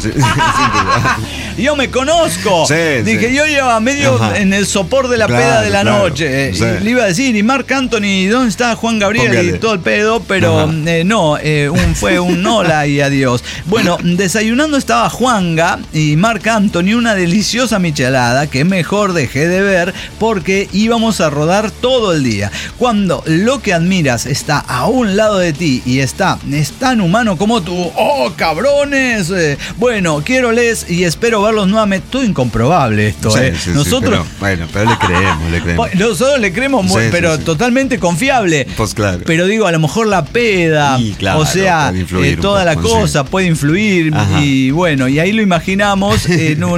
Yo me conozco. Dije, yo llevaba medio en el sopor de la peda de la noche. Y le iba a decir, y Marc Anthony, ¿dónde está Juan Gabriel? Y todo el pedo, pero fue un hola y adiós. Bueno, desayunando estaba Juanga y Marc Anthony Anthony una deliciosa michelada que mejor dejé de ver porque íbamos a rodar todo el día. Cuando lo que admiras está a un lado de ti y es tan humano como tú, ¡oh, cabrones! Bueno, quiero les y espero verlos nuevamente. Todo incomprobable esto, sí, nosotros... pero le creemos. Nosotros le creemos, pero totalmente confiable. Pues claro. Pero digo, a lo mejor la peda, claro, o sea, toda la cosa puede influir. Ajá. Y bueno, y ahí lo imaginamos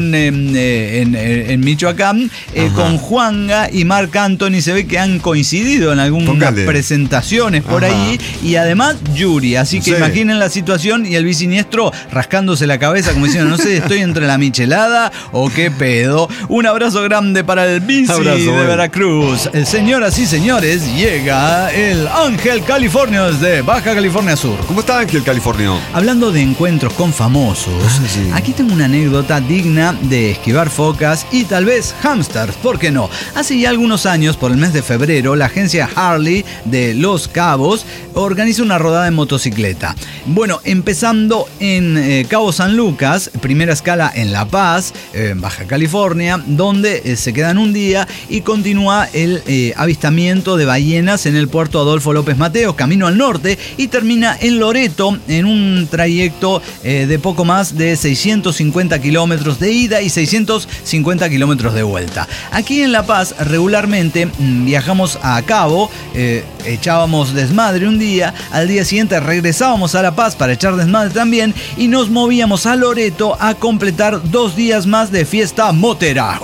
en Michoacán, con Juanga y Marc Anthony. Se ve que han coincidido en algunas presentaciones por ahí, y además Yuri, así que imaginen la situación y el bisiniestro rascándose la cabeza como diciendo, no sé, estoy entre la michelada o qué pedo. Un abrazo grande para el bici de Veracruz. Señoras y señores, llega el Ángel Californio desde Baja California Sur. ¿Cómo está Ángel Californio? Hablando de encuentros con famosos, aquí tengo una anécdota digna de esquivar focas y tal vez hámsters, ¿por qué no? Hace ya algunos años, por el mes de febrero, la agencia Harley de Los Cabos organiza una rodada de motocicleta. Bueno, empezando en Cabo San Lucas, primera escala en La Paz, Baja California, donde se quedan un día y continúa el avistamiento de ballenas en el puerto Adolfo López Mateos, camino al norte, y termina en Loreto en un trayecto de poco más de 650 kilómetros de ida y 650 kilómetros de vuelta. Aquí en La Paz regularmente viajamos a Cabo, echábamos desmadre un día, al día siguiente regresábamos a La Paz para echar desmadre también y nos movíamos a Loreto a completar 2 días más de fiesta motera.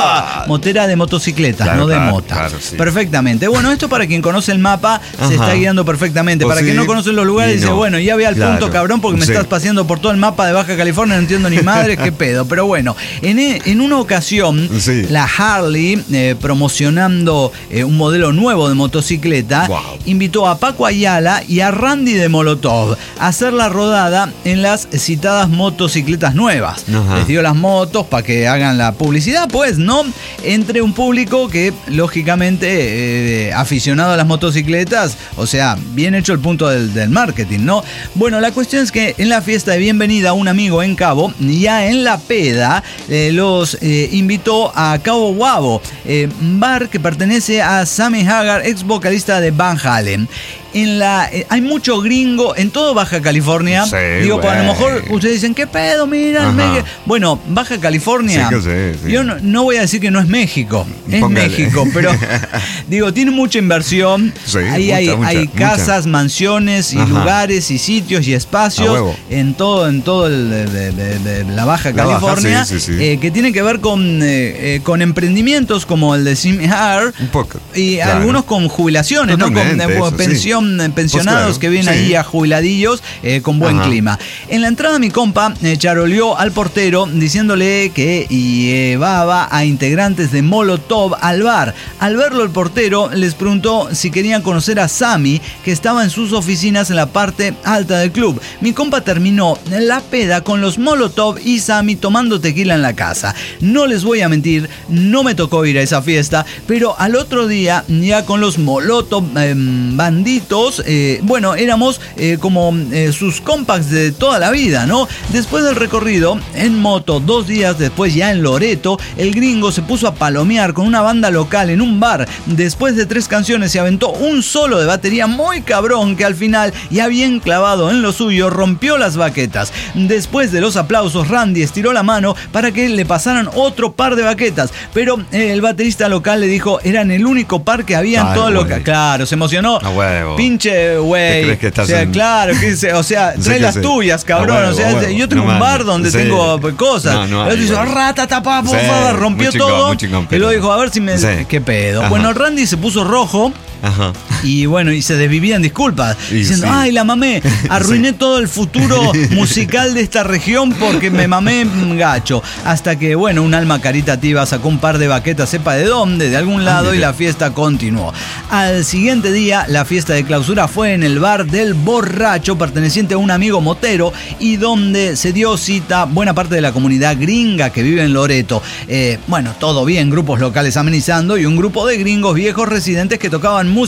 Motera de motocicletas, claro, no de mota. Claro, sí. Perfectamente. Bueno, esto para quien conoce el mapa se está guiando perfectamente. Pues para quien no conoce los lugares dice, bueno, ya ve al punto, cabrón, porque me estás paseando por todo el mapa de Baja California, no entiendo ni madre, qué pedo. Pero bueno, en una ocasión, la Harley, promocionando un modelo nuevo de motocicleta, invitó a Paco Ayala y a Randy de Molotov a hacer la rodada en las citadas motocicletas nuevas. Les dio las motos para que hagan la publicidad, pues, ¿no? Entre un público que, lógicamente, aficionado a las motocicletas, o sea, bien hecho el punto del marketing, ¿no? Bueno, la cuestión es que en la fiesta de bienvenida a un amigo en Cabo, ya en la peda, los invitó a Cabo Wabo, bar que pertenece a Sammy Hagar, ex vocalista de Van Halen. Hay mucho gringo en todo Baja California. Digo, a lo mejor ustedes dicen, ¿qué pedo? Mira, bueno, Baja California, yo no voy a decir que no es México, es México, pero digo, tiene mucha inversión. Hay casas, mansiones y lugares y sitios y espacios en todo la Baja California, que tienen que ver con emprendimientos como el de Sammy Hagar y algunos con jubilaciones, ¿no? Con pensionados que vienen ahí a jubiladillos con buen clima. En la entrada mi compa charoleó al portero diciéndole que llevaba a integrantes de Molotov al bar. Al verlo el portero les preguntó si querían conocer a Sammy, que estaba en sus oficinas en la parte alta del club. Mi compa terminó la peda con los Molotov y Sammy tomando tequila en la casa. No les voy a mentir, no me tocó ir a esa fiesta, pero al otro día ya con los Molotov banditos, bueno, éramos como sus compas de toda la vida, ¿no? Después del recorrido en moto, 2 días después ya en Loreto, el gringo se puso a palomear con una banda local en un bar. Después de 3 canciones se aventó un solo de batería muy cabrón que al final, ya bien clavado en lo suyo, rompió las baquetas. Después de los aplausos, Randy estiró la mano para que le pasaran otro par de baquetas, pero el baterista local le dijo, eran el único par que había en todo local. Claro, se emocionó. Pinche güey. Claro, o sea, trae las tuyas, cabrón. O sea, yo tengo un bar donde tengo cosas. Él dijo, rompió todo. Y luego dijo, a ver si me. ¿Qué pedo? Bueno, Randy se puso rojo. Y bueno, y se desvivían disculpas diciendo, ay, la mamé, arruiné todo el futuro musical de esta región porque me mamé gacho. Hasta que, bueno, un alma caritativa sacó un par de baquetas, sepa de dónde, de algún lado, y la fiesta continuó. Al siguiente día, la fiesta de clausura fue en el bar del Borracho, perteneciente a un amigo motero, y donde se dio cita buena parte de la comunidad gringa que vive en Loreto. Bueno, todo bien, grupos locales amenizando y un grupo de gringos viejos residentes que tocaban música rock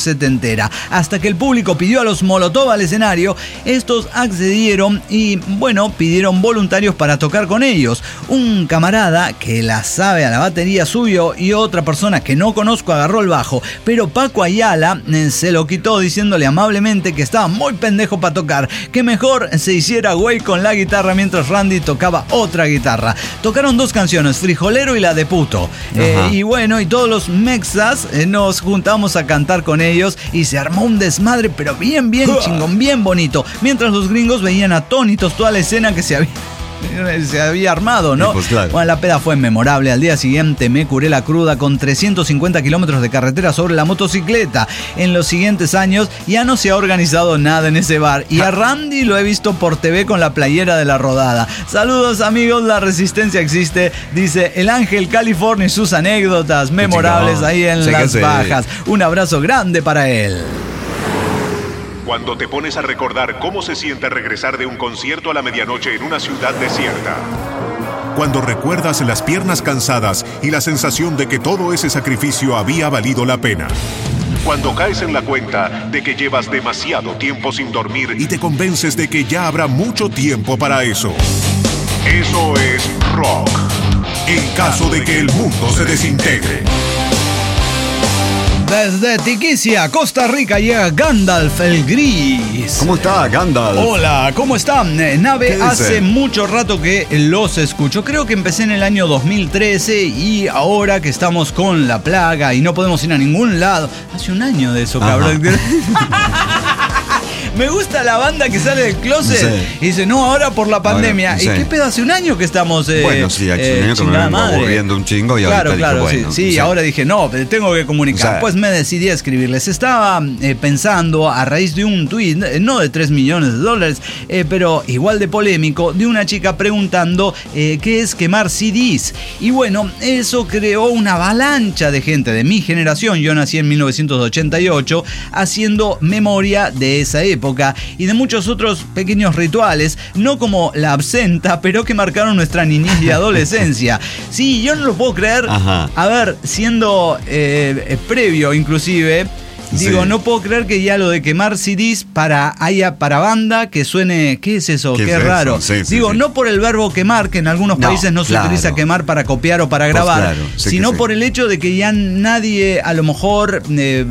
setentera. Hasta que el público pidió a los Molotov al escenario, estos accedieron y, bueno, pidieron voluntarios para tocar con ellos. Un camarada que la sabe a la batería subió y otra persona que no conozco agarró el bajo, pero Paco Ayala se lo quitó diciéndole amablemente que estaba muy pendejo para tocar, que mejor se hiciera güey con la guitarra mientras Randy tocaba otra guitarra. Tocaron 2 canciones, Frijolero y la de Puto. Y bueno, y todos los mexas nos juntamos a cantar con ellos y se armó un desmadre, pero bien chingón, bien bonito. Mientras los gringos veían atónitos toda la escena que se había armado, ¿no? Pues claro. Bueno, la peda fue memorable. Al día siguiente me curé la cruda con 350 kilómetros de carretera sobre la motocicleta. En los siguientes años ya no se ha organizado nada en ese bar. Y a Randy lo he visto por TV con la playera de la rodada. Saludos, amigos, la resistencia existe. Dice el Ángel California y sus anécdotas memorables ahí en las bajas. Un abrazo grande para él. Cuando te pones a recordar cómo se siente regresar de un concierto a la medianoche en una ciudad desierta. Cuando recuerdas las piernas cansadas y la sensación de que todo ese sacrificio había valido la pena. Cuando caes en la cuenta de que llevas demasiado tiempo sin dormir y te convences de que ya habrá mucho tiempo para eso. Eso es rock. En caso de que el mundo se desintegre. Desde Tiquicia, Costa Rica, llega Gandalf el Gris. ¿Cómo está, Gandalf? Hola, ¿cómo están? Nave, hace mucho rato que los escucho. Creo que empecé en el año 2013 y ahora que estamos con la plaga y no podemos ir a ningún lado. Hace un año de eso, cabrón. Me gusta la banda que sale del closet y dice, no, ahora por la pandemia. ¿Y qué pedo? Hace un año que estamos... bueno, sí, hace un año que me vengo aburriendo un chingo y ahorita dije, bueno. Sí, ahora dije, no, tengo que comunicar. Pues me decidí a escribirles. Estaba pensando a raíz de un tuit, no de $3 millones, pero igual de polémico, de una chica preguntando qué es quemar CDs. Y bueno, eso creó una avalancha de gente de mi generación. Yo nací en 1988, haciendo memoria de esa época y de muchos otros pequeños rituales, no como la absenta, pero que marcaron nuestra niñez y adolescencia. Sí, yo no lo puedo creer. A ver, siendo previo inclusive, digo, no puedo creer que ya lo de quemar CDs para banda que suene, ¿qué es eso? Qué raro. Digo, no por el verbo quemar, que en algunos países no se utiliza quemar para copiar o para grabar, sino por el hecho de que ya nadie a lo mejor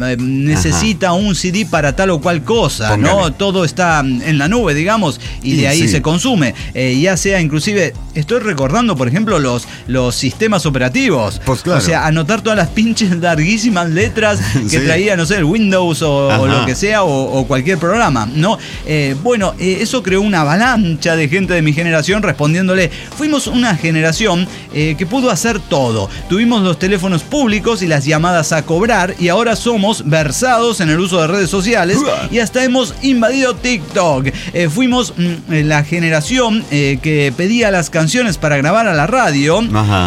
necesita un CD para tal o cual cosa, ¿no? Todo está en la nube, digamos, y de ahí se consume. Ya sea, inclusive, estoy recordando, por ejemplo, los sistemas operativos. Pues claro. O sea, anotar todas las pinches larguísimas letras que traía, no sé, el Windows o lo que sea, o cualquier programa, ¿no? Bueno, eso creó una avalancha de gente de mi generación respondiéndole. Fuimos una generación que pudo hacer todo. Tuvimos los teléfonos públicos y las llamadas a cobrar, y ahora somos versados en el uso de redes sociales y hasta hemos invadido TikTok. Fuimos la generación que pedía las canciones para grabar a la radio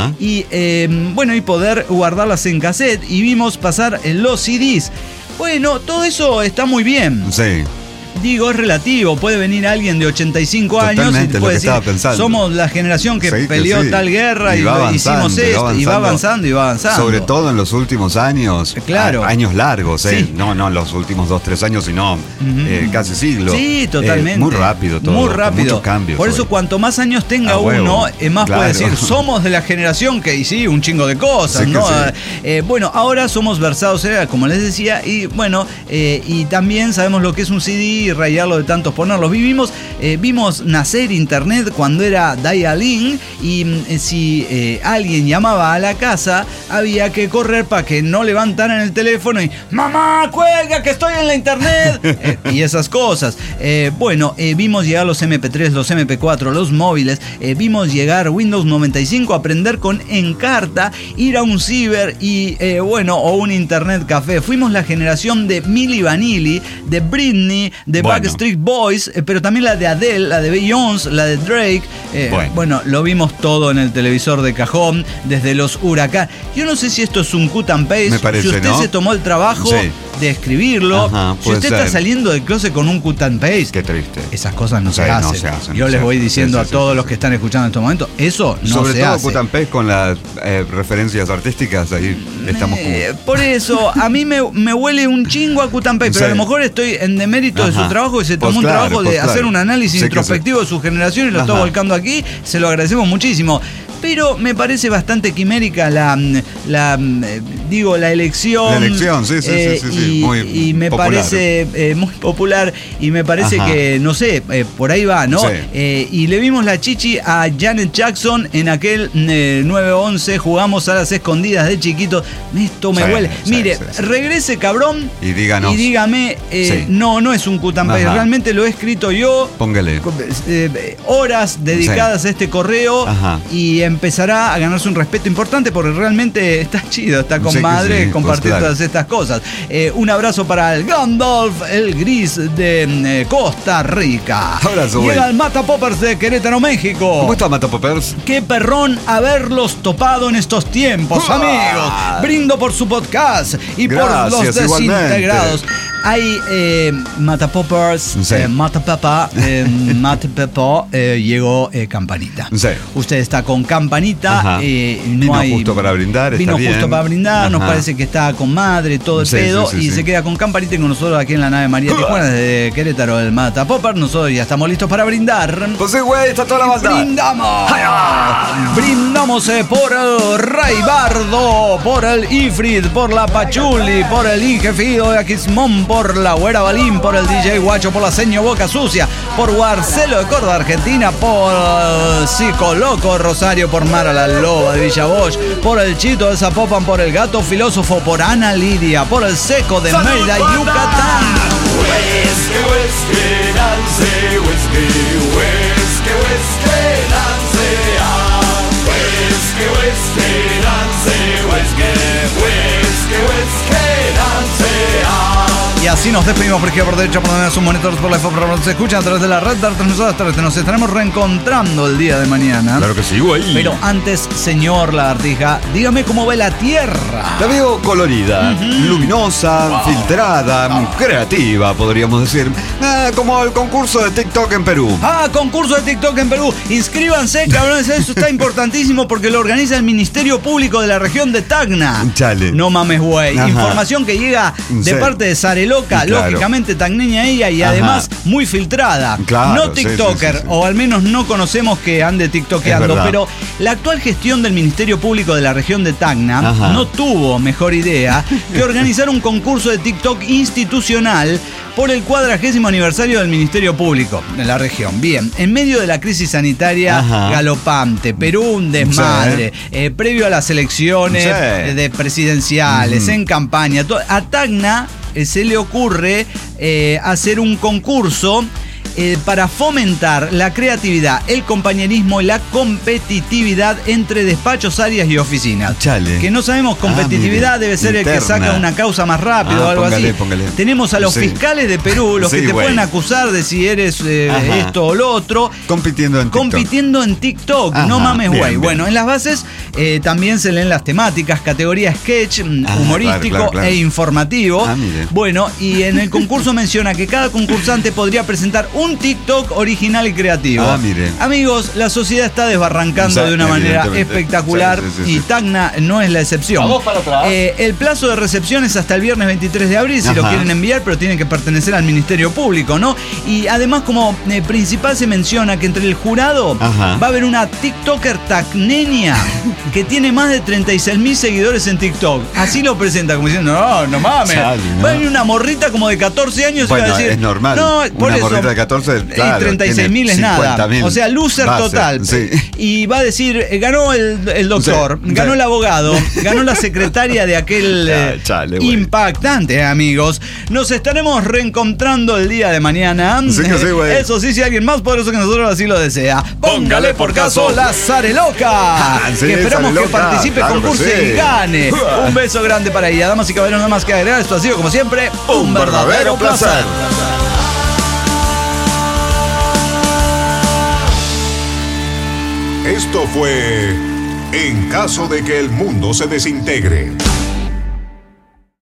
y bueno, y poder guardarlas en cassette, y vimos pasar los CDs. Bueno, todo eso está muy bien. Sí. Digo, es relativo. Puede venir alguien de 85 años y puede decir, somos la generación que peleó tal guerra y hicimos esto, y va avanzando. Sobre todo en los últimos años. Claro. Años largos, No los últimos 2-3 años, sino casi siglo. Sí, totalmente. Muy rápido todo. Muy rápido. Muchos cambios. Por eso, cuanto más años tenga uno, más puede decir, somos de la generación que, y sí, un chingo de cosas, ¿no? Bueno, ahora somos versados, como les decía, y bueno, y también sabemos lo que es un CD, rayarlo de tantos ponerlos. Vimos nacer internet cuando era dial-in, y si alguien llamaba a la casa, había que correr para que no levantaran el teléfono y ¡mamá, cuelga que estoy en la internet! Y esas cosas. Bueno, vimos llegar los MP3, los MP4, los móviles, vimos llegar Windows 95, aprender con Encarta, ir a un ciber y bueno, o un internet café. Fuimos la generación de Milli Vanilli, de Britney, de Backstreet Boys, pero también la de Adele, la de Beyoncé, la de Drake. Bueno, lo vimos todo en el televisor de cajón, desde los huracanes. Yo no sé si esto es un cut and paste. Me parece, si usted se tomó el trabajo describirlo. Si usted está saliendo del closet con un cut and paste, qué triste. Esas cosas no se hacen. Yo les voy diciendo a todos los que están escuchando en este momento, eso no se hace. Sobre todo cut and paste con las referencias artísticas, ahí estamos como... Por eso, a mí me huele un chingo a cut and paste, pero a lo mejor estoy en demérito de su trabajo y se tomó un trabajo de hacer un análisis introspectivo de su generación y lo está volcando aquí. Se lo agradecemos muchísimo. Pero me parece bastante quimérica la elección. La elección, sí. Y me popular. Parece muy popular. Y me parece que, no sé, por ahí va, ¿no? Sí. Y le vimos la chichi a Janet Jackson en aquel 9/11. Jugamos a las escondidas de chiquitos. Esto me huele. Mire, regrese, cabrón. Y díganos. Y dígame, no es un cut and paste. Realmente lo he escrito yo. Póngale. Horas dedicadas a este correo. Y empezará a ganarse un respeto importante porque realmente está chido, está con madre compartir todas estas cosas. Un abrazo para el Gandalf, el gris de Costa Rica. Abrazo, llega el Mata Poppers de Querétaro, México. ¿Cómo está Mata Poppers? Qué perrón haberlos topado en estos tiempos, amigos. Brindo por su podcast y por los desintegrados. Hay Mata Poppers, Mata Papa, Mata Pepo, llegó Campanita. Usted está con Campanita. Vino justo para brindar. Vino justo para brindar. Nos parece que está con madre, todo el pedo. Y se queda con Campanita y con nosotros aquí en la nave María Tijuana desde Querétaro, el Mata Popper. Nosotros ya estamos listos para brindar. Pues sí, güey, está toda la banda. ¡Brindamos! Brindamos por el Raibardo, por el Ifrit, por la Pachuli, por el Inge Fido de Aquismón, por la Güera Balín, por el DJ Guacho, por la Seño Boca Sucia, por Guarcelo de Córdoba, Argentina, por Psico Loco Rosario, por Mara la Loba de Villa Bosch, por el Chito de Zapopan, por el Gato Filósofo, por Ana Lidia, por el Seco de Mérida, Yucatán. Y así nos despedimos por izquierda, por derecha, por donde sus monitores, por la FOP, por donde se escuchan a través de la red de Artes Nosotros. Nos estaremos reencontrando el día de mañana. Claro que sí, güey. Pero antes, señor Lagartija, dígame cómo ve la Tierra. La veo colorida, luminosa, filtrada, creativa, podríamos decir. Como el concurso de TikTok en Perú. Concurso de TikTok en Perú. Inscríbanse, cabrones. Eso está importantísimo porque lo organiza el Ministerio Público de la región de Tacna. Chale. No mames, güey. Información que llega de parte de Sarelo. Lógicamente tagneña ella y además muy filtrada. No TikToker, o al menos no conocemos que ande tiktokeando, pero la actual gestión del Ministerio Público de la región de Tacna no tuvo mejor idea que organizar un concurso de TikTok institucional por el 40º aniversario del Ministerio Público de la región. Bien, en medio de la crisis sanitaria galopante, Perú un desmadre, previo a las elecciones de presidenciales, en campaña, a Tacna se le ocurre hacer un concurso para fomentar la creatividad, el compañerismo y la competitividad entre despachos, áreas y oficinas. Chale. Que no sabemos, competitividad debe ser interna. El que saca una causa más rápido o algo así. Tenemos a los fiscales de Perú, los que te pueden acusar de si eres esto o lo otro. Compitiendo en TikTok. No mames, güey. Bueno, en las bases también se leen las temáticas, categoría sketch, humorístico e informativo. Bueno, y en el concurso menciona que cada concursante podría presentar un TikTok original y creativo. Amigos, la sociedad está desbarrancando de una manera espectacular y Tacna no es la excepción. Vamos para atrás. El plazo de recepción es hasta el viernes 23 de abril si lo quieren enviar, pero tienen que pertenecer al Ministerio Público, ¿no? Y además, como principal se menciona que entre el jurado va a haber una TikToker tacneña que tiene más de 36.000 seguidores en TikTok. Así lo presenta, como diciendo, no mames. Va a venir una morrita como de 14 años y va a decir, es normal. No, por una eso, morrita de 14, claro, y 36.000 es nada. O sea, loser total. Y va a decir, ganó el doctor, ganó el abogado, ganó la secretaria de aquel impactante, amigos. Nos estaremos reencontrando el día de mañana. Eso sí, si alguien más poderoso que nosotros así lo desea. Póngale por caso la Zareloca. Que esperamos que participe, concurse y gane. Un beso grande para ella. Damas y caballeros, nada más que agregar. Esto ha sido, como siempre, un verdadero placer. Esto fue En caso de que el mundo se desintegre.